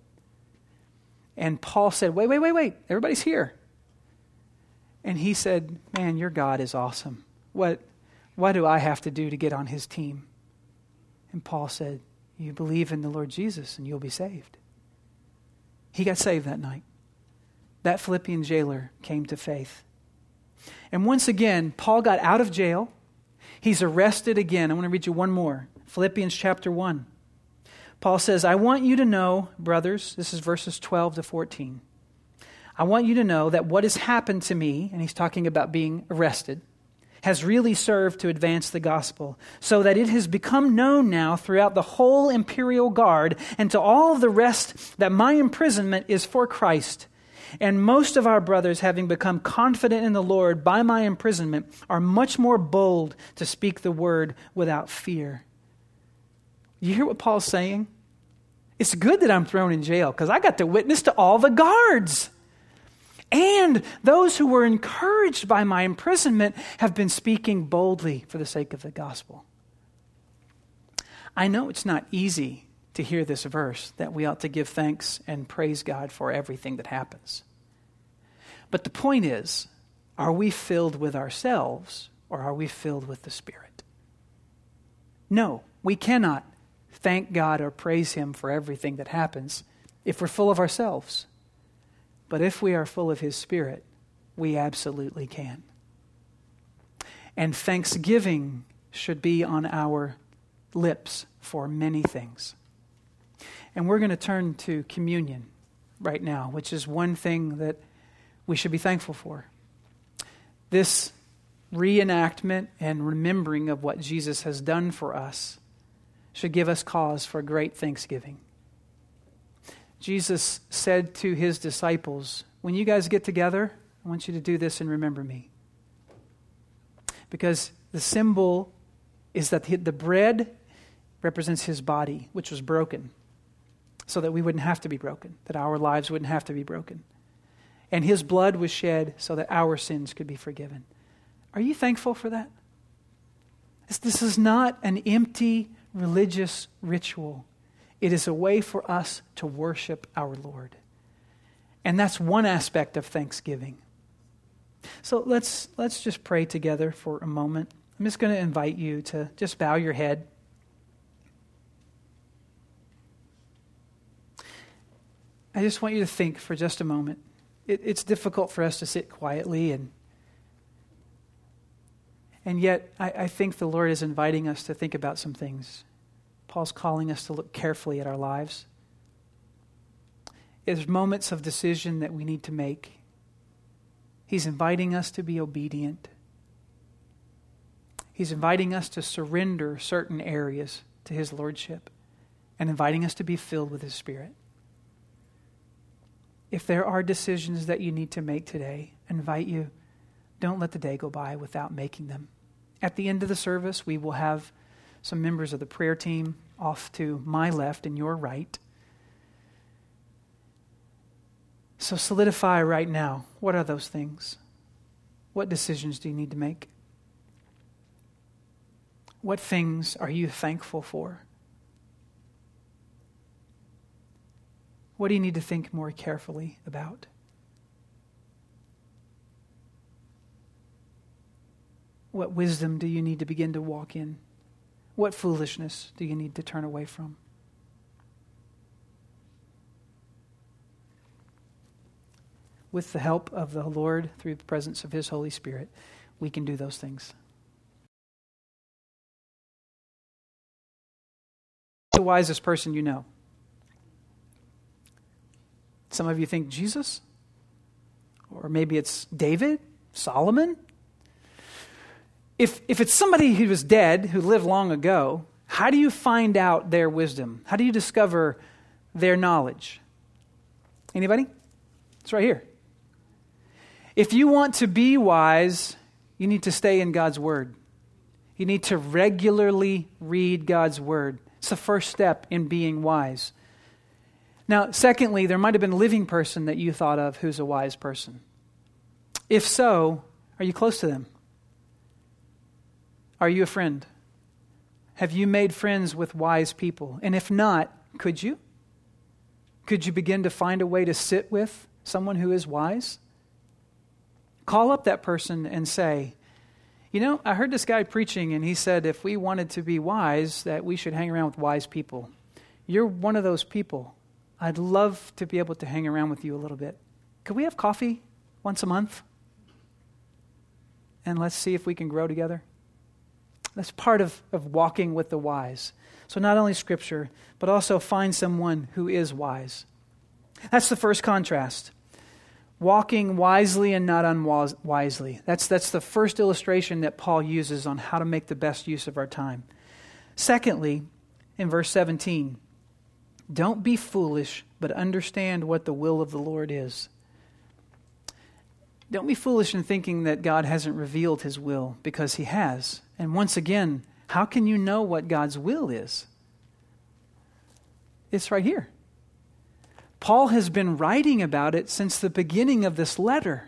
And Paul said, wait, wait, wait, wait, everybody's here. And he said, man, your God is awesome. What, what do I have to do to get on his team? And Paul said, you believe in the Lord Jesus and you'll be saved. He got saved that night. That Philippian jailer came to faith. And once again, Paul got out of jail. He's arrested again. I want to read you one more. Philippians chapter one. Paul says, I want you to know, brothers, this is verses twelve to fourteen. I want you to know that what has happened to me, and he's talking about being arrested, has really served to advance the gospel, so that it has become known now throughout the whole imperial guard and to all of the rest that my imprisonment is for Christ. And most of our brothers, having become confident in the Lord by my imprisonment, are much more bold to speak the word without fear. You hear what Paul's saying? It's good that I'm thrown in jail because I got to witness to all the guards. And those who were encouraged by my imprisonment have been speaking boldly for the sake of the gospel. I know it's not easy to hear this verse, that we ought to give thanks and praise God for everything that happens. But the point is, are we filled with ourselves or are we filled with the Spirit? No, we cannot thank God or praise Him for everything that happens if we're full of ourselves. But if we are full of His Spirit, we absolutely can. And thanksgiving should be on our lips for many things. And we're going to turn to communion right now, which is one thing that we should be thankful for. This reenactment and remembering of what Jesus has done for us should give us cause for great thanksgiving. Jesus said to His disciples, when you guys get together, I want you to do this and remember me. Because the symbol is that the bread represents His body, which was broken, so that we wouldn't have to be broken, that our lives wouldn't have to be broken. And His blood was shed so that our sins could be forgiven. Are you thankful for that? This, this is not an empty religious ritual. It is a way for us to worship our Lord. And that's one aspect of thanksgiving. So let's let's just pray together for a moment. I'm just going to invite you to just bow your head. I just want you to think for just a moment. It, it's difficult for us to sit quietly, and and yet I, I think the Lord is inviting us to think about some things. Paul's calling us to look carefully at our lives. There's moments of decision that we need to make. He's inviting us to be obedient. He's inviting us to surrender certain areas to His Lordship and inviting us to be filled with His Spirit. If there are decisions that you need to make today, I invite you, don't let the day go by without making them. At the end of the service, we will have some members of the prayer team off to my left and your right. So solidify right now. What are those things? What decisions do you need to make? What things are you thankful for? What do you need to think more carefully about? What wisdom do you need to begin to walk in? What foolishness do you need to turn away from? With the help of the Lord, through the presence of His Holy Spirit, we can do those things. The wisest person you know. Some of you think Jesus, or maybe it's David, Solomon. If if it's somebody who was dead, who lived long ago, how do you find out their wisdom? How do you discover their knowledge? Anybody? It's right here. If you want to be wise, you need to stay in God's Word. You need to regularly read God's Word. It's the first step in being wise. Now, secondly, there might have been a living person that you thought of who's a wise person. If so, are you close to them? Are you a friend? Have you made friends with wise people? And if not, could you? Could you begin to find a way to sit with someone who is wise? Call up that person and say, you know, I heard this guy preaching and he said if we wanted to be wise, that we should hang around with wise people. You're one of those people. I'd love to be able to hang around with you a little bit. Could we have coffee once a month? And let's see if we can grow together. That's part of, of walking with the wise. So not only Scripture, but also find someone who is wise. That's the first contrast. Walking wisely and not unwisely. That's, that's the first illustration that Paul uses on how to make the best use of our time. Secondly, in verse seventeen, don't be foolish, but understand what the will of the Lord is. Don't be foolish in thinking that God hasn't revealed His will, because He has. And once again, how can you know what God's will is? It's right here. Paul has been writing about it since the beginning of this letter.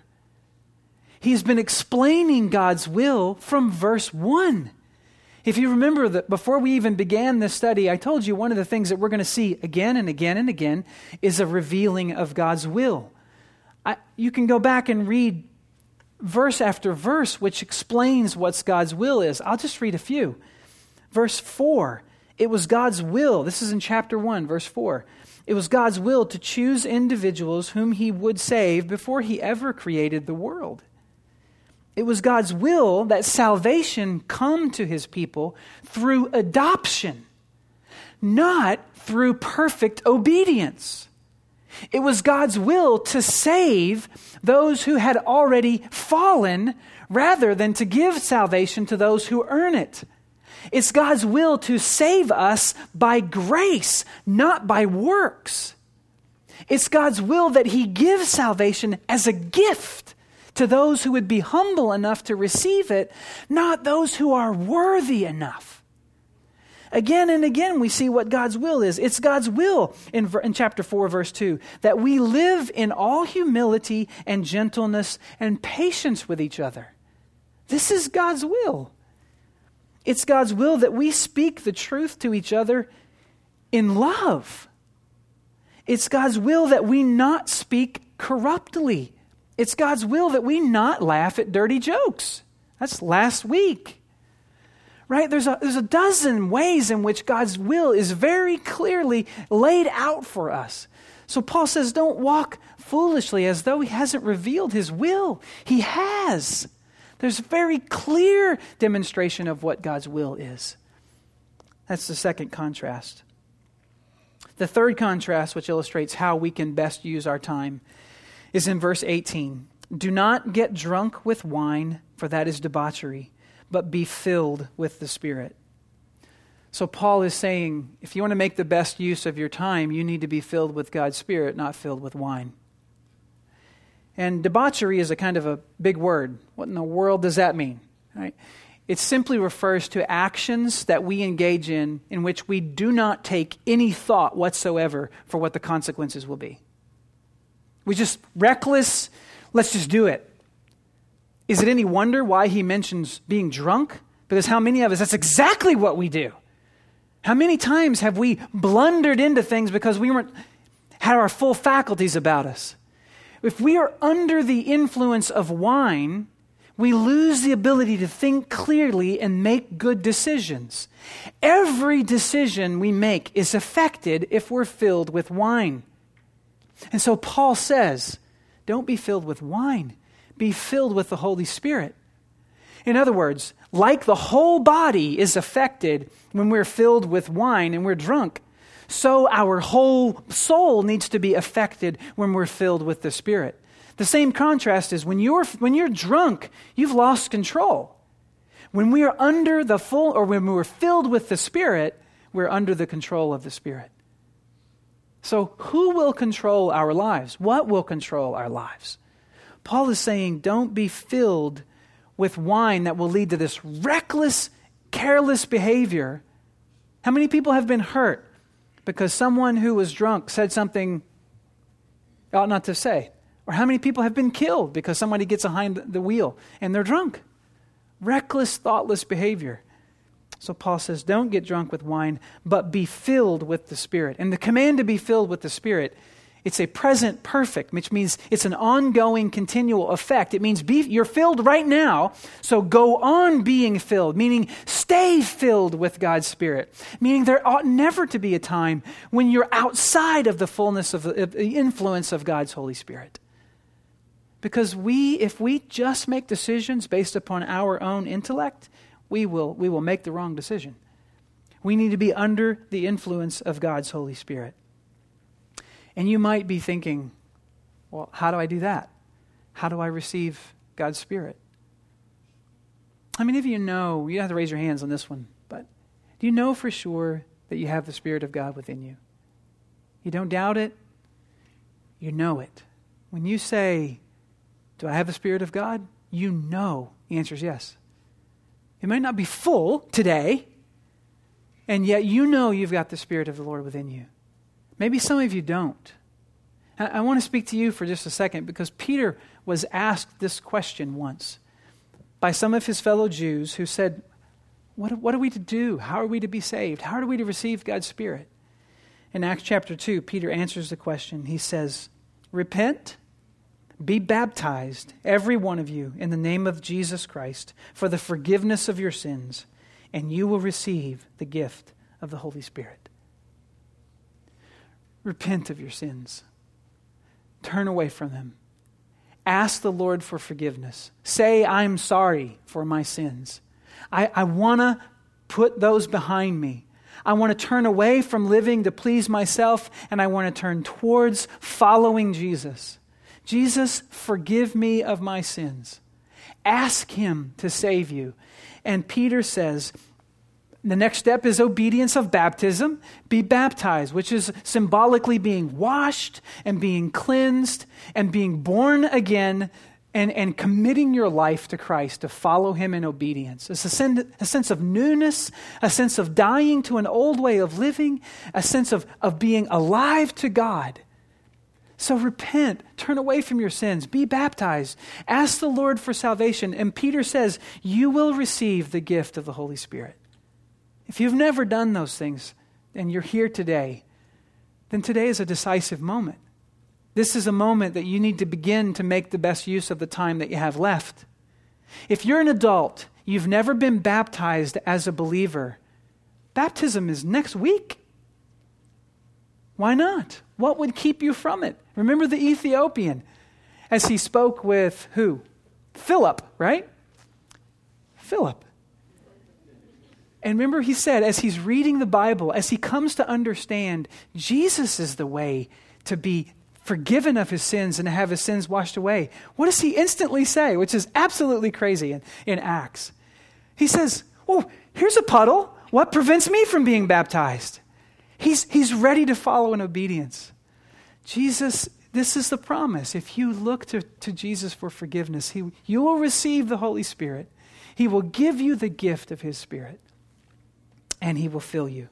He's been explaining God's will from verse one. If you remember that before we even began this study, I told you one of the things that we're going to see again and again and again is a revealing of God's will. I, you can go back and read verse after verse which explains what God's will is. I'll just read a few. Verse four, it was God's will. This is in chapter one, verse four. It was God's will to choose individuals whom he would save before he ever created the world. It was God's will that salvation come to his people through adoption, not through perfect obedience. It was God's will to save those who had already fallen rather than to give salvation to those who earn it. It's God's will to save us by grace, not by works. It's God's will that he gives salvation as a gift to those who would be humble enough to receive it, not those who are worthy enough. Again and again, we see what God's will is. It's God's will in, in chapter four, verse two, that we live in all humility and gentleness and patience with each other. This is God's will. It's God's will that we speak the truth to each other in love. It's God's will that we not speak corruptly. It's God's will that we not laugh at dirty jokes. That's last week. Right? There's a, there's a dozen ways in which God's will is very clearly laid out for us. So Paul says, don't walk foolishly as though he hasn't revealed his will. He has. There's a very clear demonstration of what God's will is. That's the second contrast. The third contrast, which illustrates how we can best use our time, is in verse eighteen. Do not get drunk with wine, for that is debauchery, but be filled with the Spirit. So Paul is saying, if you want to make the best use of your time, you need to be filled with God's Spirit, not filled with wine. And debauchery is a kind of a big word. What in the world does that mean? Right? It simply refers to actions that we engage in in which we do not take any thought whatsoever for what the consequences will be. We just reckless, let's just do it. Is it any wonder why he mentions being drunk? Because how many of us, that's exactly what we do. How many times have we blundered into things because we weren't had our full faculties about us? If we are under the influence of wine, we lose the ability to think clearly and make good decisions. Every decision we make is affected if we're filled with wine. And so Paul says, don't be filled with wine. Be filled with the Holy Spirit. In other words, like the whole body is affected when we're filled with wine and we're drunk, so our whole soul needs to be affected when we're filled with the Spirit. The same contrast is when you're when you're drunk, you've lost control. When we are under the full, or when we're filled with the Spirit, we're under the control of the Spirit. So who will control our lives? What will control our lives? Paul is saying, don't be filled with wine that will lead to this reckless, careless behavior. How many people have been hurt because someone who was drunk said something they ought not to say? Or how many people have been killed because somebody gets behind the wheel and they're drunk? Reckless, thoughtless behavior. So Paul says, don't get drunk with wine, but be filled with the Spirit. And the command to be filled with the Spirit, it's a present perfect, which means it's an ongoing, continual effect. It means be, you're filled right now, so go on being filled, meaning stay filled with God's Spirit. Meaning there ought never to be a time when you're outside of the fullness of the, of the influence of God's Holy Spirit. Because we, if we just make decisions based upon our own intellect, we will, we will make the wrong decision. We need to be under the influence of God's Holy Spirit. And you might be thinking, well, how do I do that? How do I receive God's Spirit? How many of you know, you don't have to raise your hands on this one, but do you know for sure that you have the Spirit of God within you? You don't doubt it? You know it. When you say, do I have the Spirit of God? You know the answer is yes. It might not be full today, and yet you know you've got the Spirit of the Lord within you. Maybe some of you don't. I, I want to speak to you for just a second because Peter was asked this question once by some of his fellow Jews who said, what, what are we to do? How are we to be saved? How are we to receive God's Spirit? In Acts chapter two, Peter answers the question. He says, repent, be baptized, every one of you, in the name of Jesus Christ, for the forgiveness of your sins, and you will receive the gift of the Holy Spirit. Repent of your sins. Turn away from them. Ask the Lord for forgiveness. Say, I'm sorry for my sins. I, I want to put those behind me. I want to turn away from living to please myself, and I want to turn towards following Jesus. Jesus, forgive me of my sins. Ask him to save you. And Peter says, the next step is obedience of baptism. Be baptized, which is symbolically being washed and being cleansed and being born again and, and committing your life to Christ to follow him in obedience. It's a, sen- a sense of newness, a sense of dying to an old way of living, a sense of, of being alive to God. So repent, turn away from your sins, be baptized, ask the Lord for salvation. And Peter says, you will receive the gift of the Holy Spirit. If you've never done those things and you're here today, then today is a decisive moment. This is a moment that you need to begin to make the best use of the time that you have left. If you're an adult, you've never been baptized as a believer, baptism is next week. Why not? What would keep you from it? Remember the Ethiopian as he spoke with who? Philip, right? Philip. And remember he said, as he's reading the Bible, as he comes to understand Jesus is the way to be forgiven of his sins and to have his sins washed away, what does he instantly say, which is absolutely crazy in, in Acts? He says, oh, here's a puddle. What prevents me from being baptized? He's, he's ready to follow in obedience. Jesus, this is the promise. If you look to, to Jesus for forgiveness, he, you will receive the Holy Spirit. He will give you the gift of his Spirit, and he will fill you.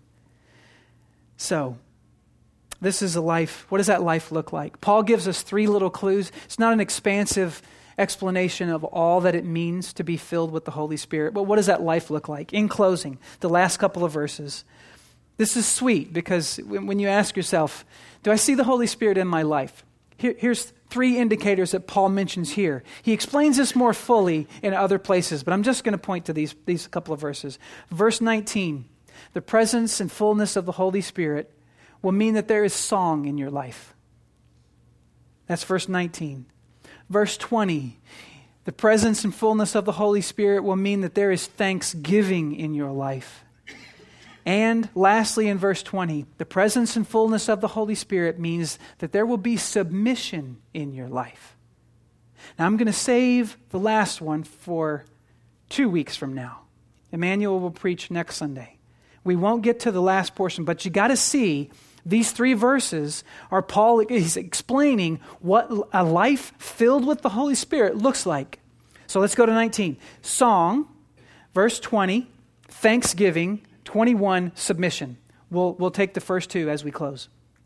So, this is a life. What does that life look like? Paul gives us three little clues. It's not an expansive explanation of all that it means to be filled with the Holy Spirit, but what does that life look like? In closing, the last couple of verses. This is sweet because when you ask yourself, do I see the Holy Spirit in my life? Here, here's three indicators that Paul mentions here. He explains this more fully in other places, but I'm just going to point to these, these couple of verses. Verse nineteen, the presence and fullness of the Holy Spirit will mean that there is song in your life. That's verse nineteen. Verse twenty, the presence and fullness of the Holy Spirit will mean that there is thanksgiving in your life. And lastly, in verse twenty, the presence and fullness of the Holy Spirit means that there will be submission in your life. Now, I'm going to save the last one for two weeks from now. Emmanuel will preach next Sunday. We won't get to the last portion, but you got to see these three verses are Paul is explaining what a life filled with the Holy Spirit looks like. So let's go to nineteen. Song, verse twenty, thanksgiving, twenty-one, submission. We'll, we'll take the first two as we close.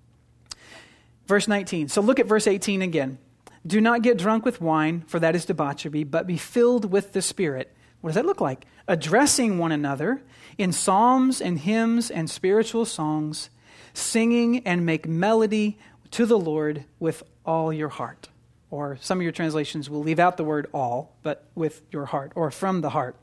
Verse nineteen. So look at verse eighteen again. Do not get drunk with wine, for that is debauchery, but be filled with the Spirit. What does that look like? Addressing one another in psalms and hymns and spiritual songs, singing and make melody to the Lord with all your heart. Or some of your translations will leave out the word all, but with your heart, or from the heart.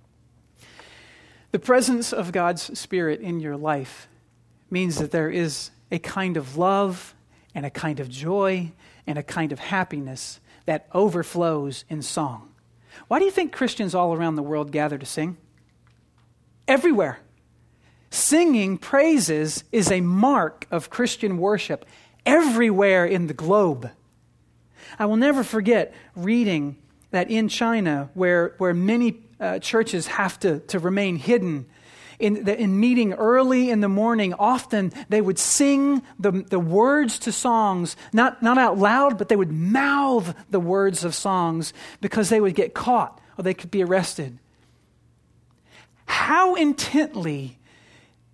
The presence of God's Spirit in your life means that there is a kind of love and a kind of joy and a kind of happiness that overflows in song. Why do you think Christians all around the world gather to sing? Everywhere. Singing praises is a mark of Christian worship everywhere in the globe. I will never forget reading that in China, where, where many uh, churches have to, to remain hidden, in, the, in meeting early in the morning, often they would sing the, the words to songs, not, not out loud, but they would mouth the words of songs because they would get caught or they could be arrested. How intently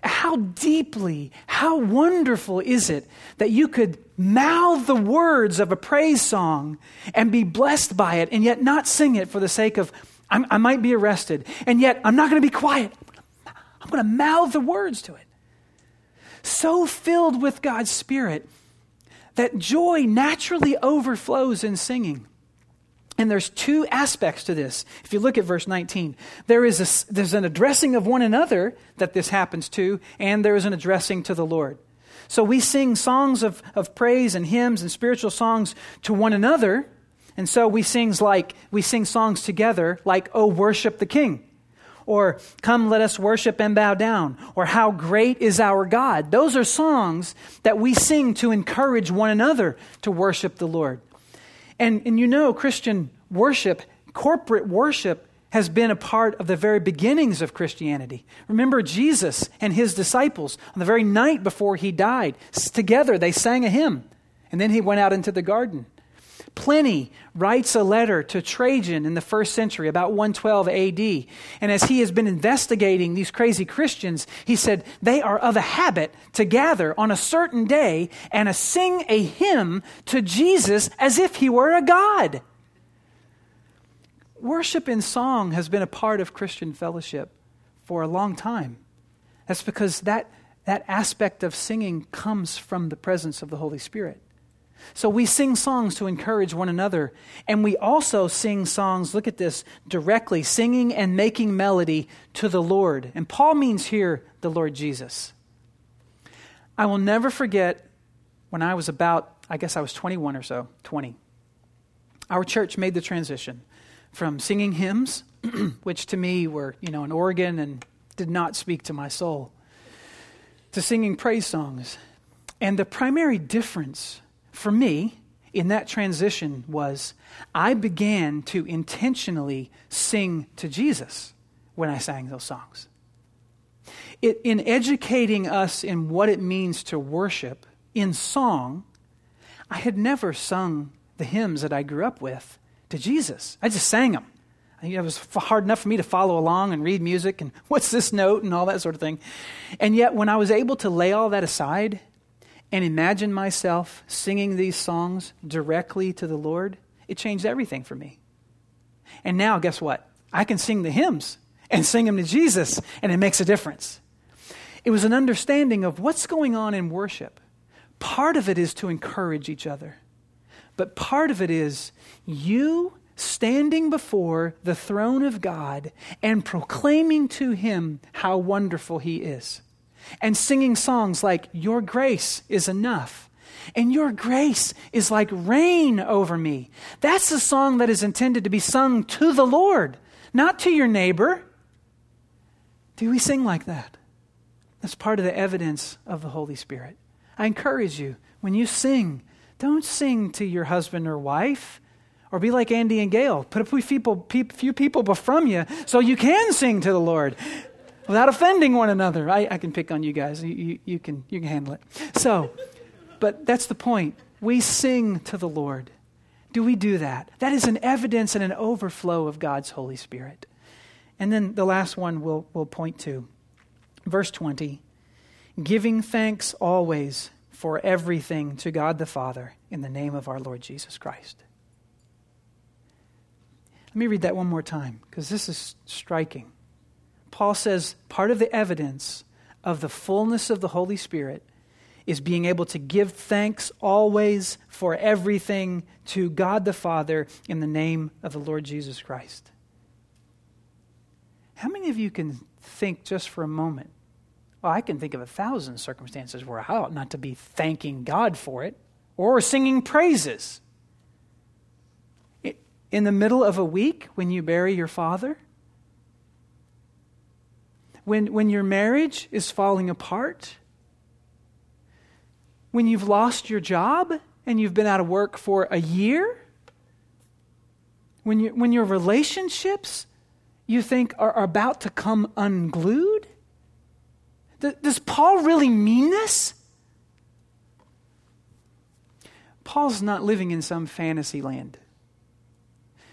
how deeply, how wonderful is it that you could mouth the words of a praise song and be blessed by it and yet not sing it for the sake of, I'm, I might be arrested, and yet I'm not going to be quiet. I'm going to mouth the words to it. So filled with God's Spirit that joy naturally overflows in singing. And there's two aspects to this. If you look at verse nineteen, there is a, there's an addressing of one another that this happens to, and there is an addressing to the Lord. So we sing songs of, of praise and hymns and spiritual songs to one another. And so we sing like we sing songs together like, "Oh, worship the King," or "Come, let us worship and bow down," or "How great is our God." Those are songs that we sing to encourage one another to worship the Lord. And, and you know, Christian worship, corporate worship, has been a part of the very beginnings of Christianity. Remember Jesus and his disciples on the very night before he died. Together they sang a hymn, and then he went out into the garden. Pliny writes a letter to Trajan in the first century, about one twelve A D. And as he has been investigating these crazy Christians, he said, they are of a habit to gather on a certain day and to sing a hymn to Jesus as if he were a god. Worship in song has been a part of Christian fellowship for a long time. That's because that, that aspect of singing comes from the presence of the Holy Spirit. So we sing songs to encourage one another, and we also sing songs, look at this, directly, singing and making melody to the Lord. And Paul means here the Lord Jesus. I will never forget when I was about, I guess I was twenty-one or so, twenty. Our church made the transition from singing hymns, which to me were, you know, an organ and did not speak to my soul, to singing praise songs. And the primary difference for me in that transition was I began to intentionally sing to Jesus when I sang those songs. It, in educating us in what it means to worship in song, I had never sung the hymns that I grew up with to Jesus. I just sang them. It was hard enough for me to follow along and read music and what's this note and all that sort of thing. And yet when I was able to lay all that aside and imagine myself singing these songs directly to the Lord, it changed everything for me. And now, guess what? I can sing the hymns and sing them to Jesus, and it makes a difference. It was an understanding of what's going on in worship. Part of it is to encourage each other, but part of it is you standing before the throne of God and proclaiming to him how wonderful he is. And singing songs like, "Your grace is enough," and "Your grace is like rain over me." That's a song that is intended to be sung to the Lord, not to your neighbor. Do we sing like that? That's part of the evidence of the Holy Spirit. I encourage you, when you sing, don't sing to your husband or wife, or be like Andy and Gail. Put a few people, few people from you so you can sing to the Lord without offending one another. I, I can pick on you guys. You, you, you can you can handle it. So, but that's the point. We sing to the Lord. Do we do that? That is an evidence and an overflow of God's Holy Spirit. And then the last one we'll, we'll point to. Verse twenty. Giving thanks always for everything to God the Father in the name of our Lord Jesus Christ. Let me read that one more time because this is striking. Paul says part of the evidence of the fullness of the Holy Spirit is being able to give thanks always for everything to God the Father in the name of the Lord Jesus Christ. How many of you can think just for a moment? Well, I can think of a thousand circumstances where I ought not to be thanking God for it or singing praises. In the middle of a week when you bury your father? When, when your marriage is falling apart? When you've lost your job and you've been out of work for a year? When, you, when your relationships you think are, are about to come unglued? Th- does Paul really mean this? Paul's not living in some fantasy land.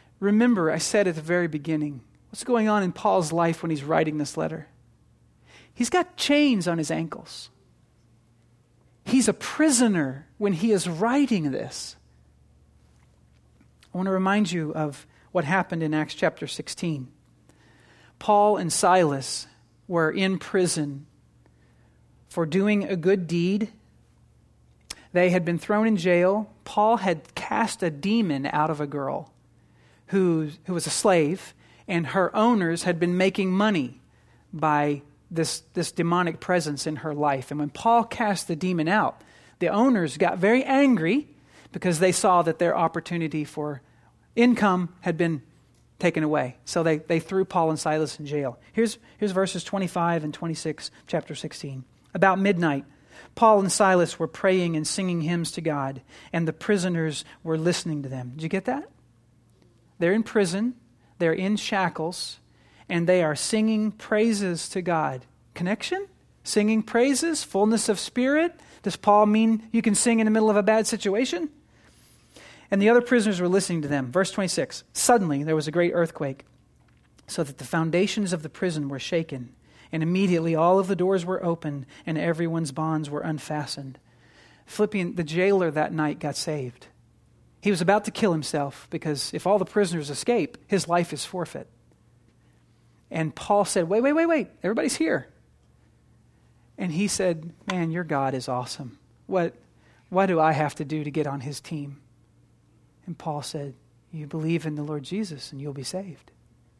Remember, I said at the very beginning, what's going on in Paul's life when he's writing this letter? He's got chains on his ankles. He's a prisoner when he is writing this. I want to remind you of what happened in Acts chapter sixteen. Paul and Silas were in prison for doing a good deed. They had been thrown in jail. Paul had cast a demon out of a girl who, who was a slave, and her owners had been making money by this, this demonic presence in her life. And when Paul cast the demon out, the owners got very angry because they saw that their opportunity for income had been taken away. So they, they threw Paul and Silas in jail. Here's, here's verses twenty-five and twenty-six, chapter sixteen. About midnight, Paul and Silas were praying and singing hymns to God, and the prisoners were listening to them. Did you get that? They're in prison, they're in shackles, and they are singing praises to God. Connection? Singing praises? Fullness of spirit? Does Paul mean you can sing in the middle of a bad situation? And the other prisoners were listening to them. Verse twenty-six, suddenly there was a great earthquake, so that the foundations of the prison were shaken. And immediately all of the doors were opened and everyone's bonds were unfastened. Philippian, the jailer that night got saved. He was about to kill himself because if all the prisoners escape, his life is forfeit. And Paul said, wait, wait, wait, wait. Everybody's here. And he said, man, your God is awesome. What, what do I have to do to get on his team? And Paul said, you believe in the Lord Jesus and you'll be saved.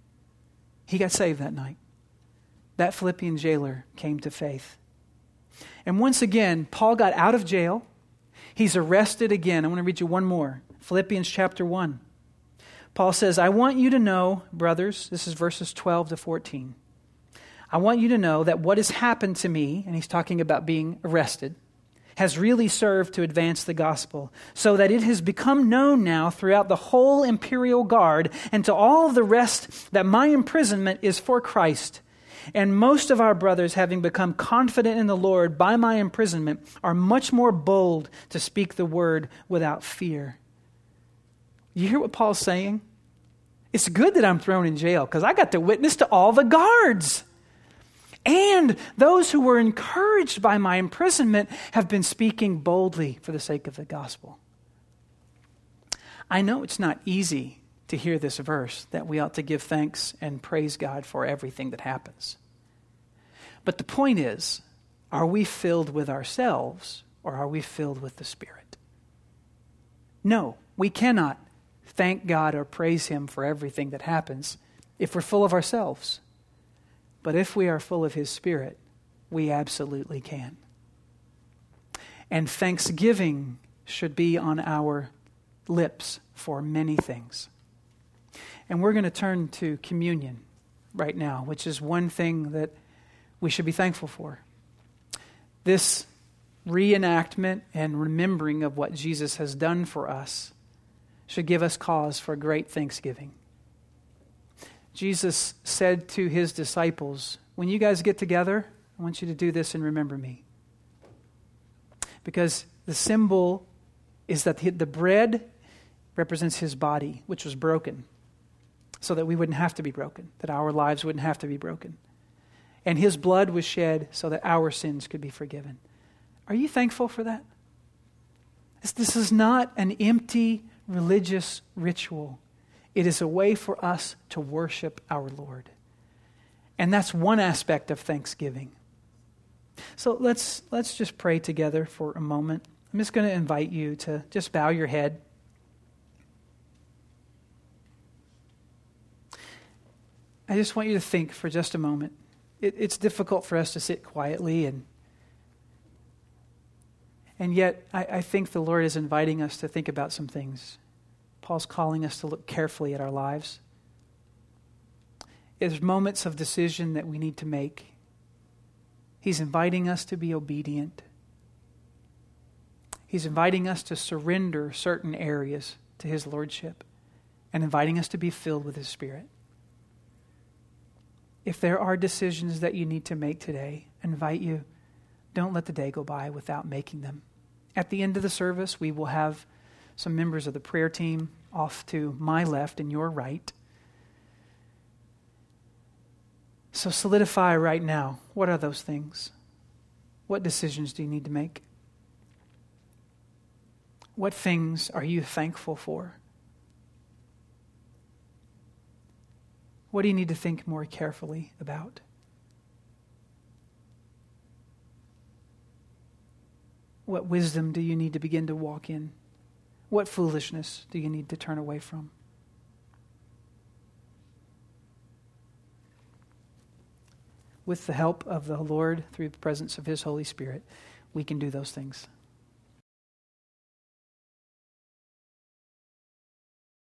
He got saved that night. That Philippian jailer came to faith. And once again, Paul got out of jail. He's arrested again. I want to read you one more. Philippians chapter one. Paul says, I want you to know, brothers, this is verses twelve to fourteen. I want you to know that what has happened to me, and he's talking about being arrested, has really served to advance the gospel, so that it has become known now throughout the whole imperial guard and to all of the rest that my imprisonment is for Christ. And most of our brothers, having become confident in the Lord by my imprisonment, are much more bold to speak the word without fear. You hear what Paul's saying? It's good that I'm thrown in jail because I got to witness to all the guards. And those who were encouraged by my imprisonment have been speaking boldly for the sake of the gospel. I know it's not easy to hear this verse, that we ought to give thanks and praise God for everything that happens. But the point is, are we filled with ourselves or are we filled with the Spirit? No, we cannot thank God or praise Him for everything that happens if we're full of ourselves. But if we are full of His Spirit, we absolutely can. And thanksgiving should be on our lips for many things. And we're going to turn to communion right now, which is one thing that we should be thankful for. This reenactment and remembering of what Jesus has done for us should give us cause for great thanksgiving. Jesus said to His disciples, when you guys get together, I want you to do this and remember me. Because the symbol is that the bread represents His body, which was broken, so that we wouldn't have to be broken, that our lives wouldn't have to be broken. And His blood was shed so that our sins could be forgiven. Are you thankful for that? This, this is not an empty religious ritual. It is a way for us to worship our Lord. And that's one aspect of thanksgiving. So let's let's just pray together for a moment. I'm just going to invite you to just bow your head. I just want you to think for just a moment. It, it's difficult for us to sit quietly, and and yet I, I think the Lord is inviting us to think about some things. Paul's calling us to look carefully at our lives. There's moments of decision that we need to make. He's inviting us to be obedient. He's inviting us to surrender certain areas to His lordship and inviting us to be filled with His Spirit. If there are decisions that you need to make today, I invite you, don't let the day go by without making them. At the end of the service, we will have some members of the prayer team off to my left and your right. So solidify right now. What are those things? What decisions do you need to make? What things are you thankful for? What do you need to think more carefully about? What wisdom do you need to begin to walk in? What foolishness do you need to turn away from? With the help of the Lord, through the presence of His Holy Spirit, we can do those things.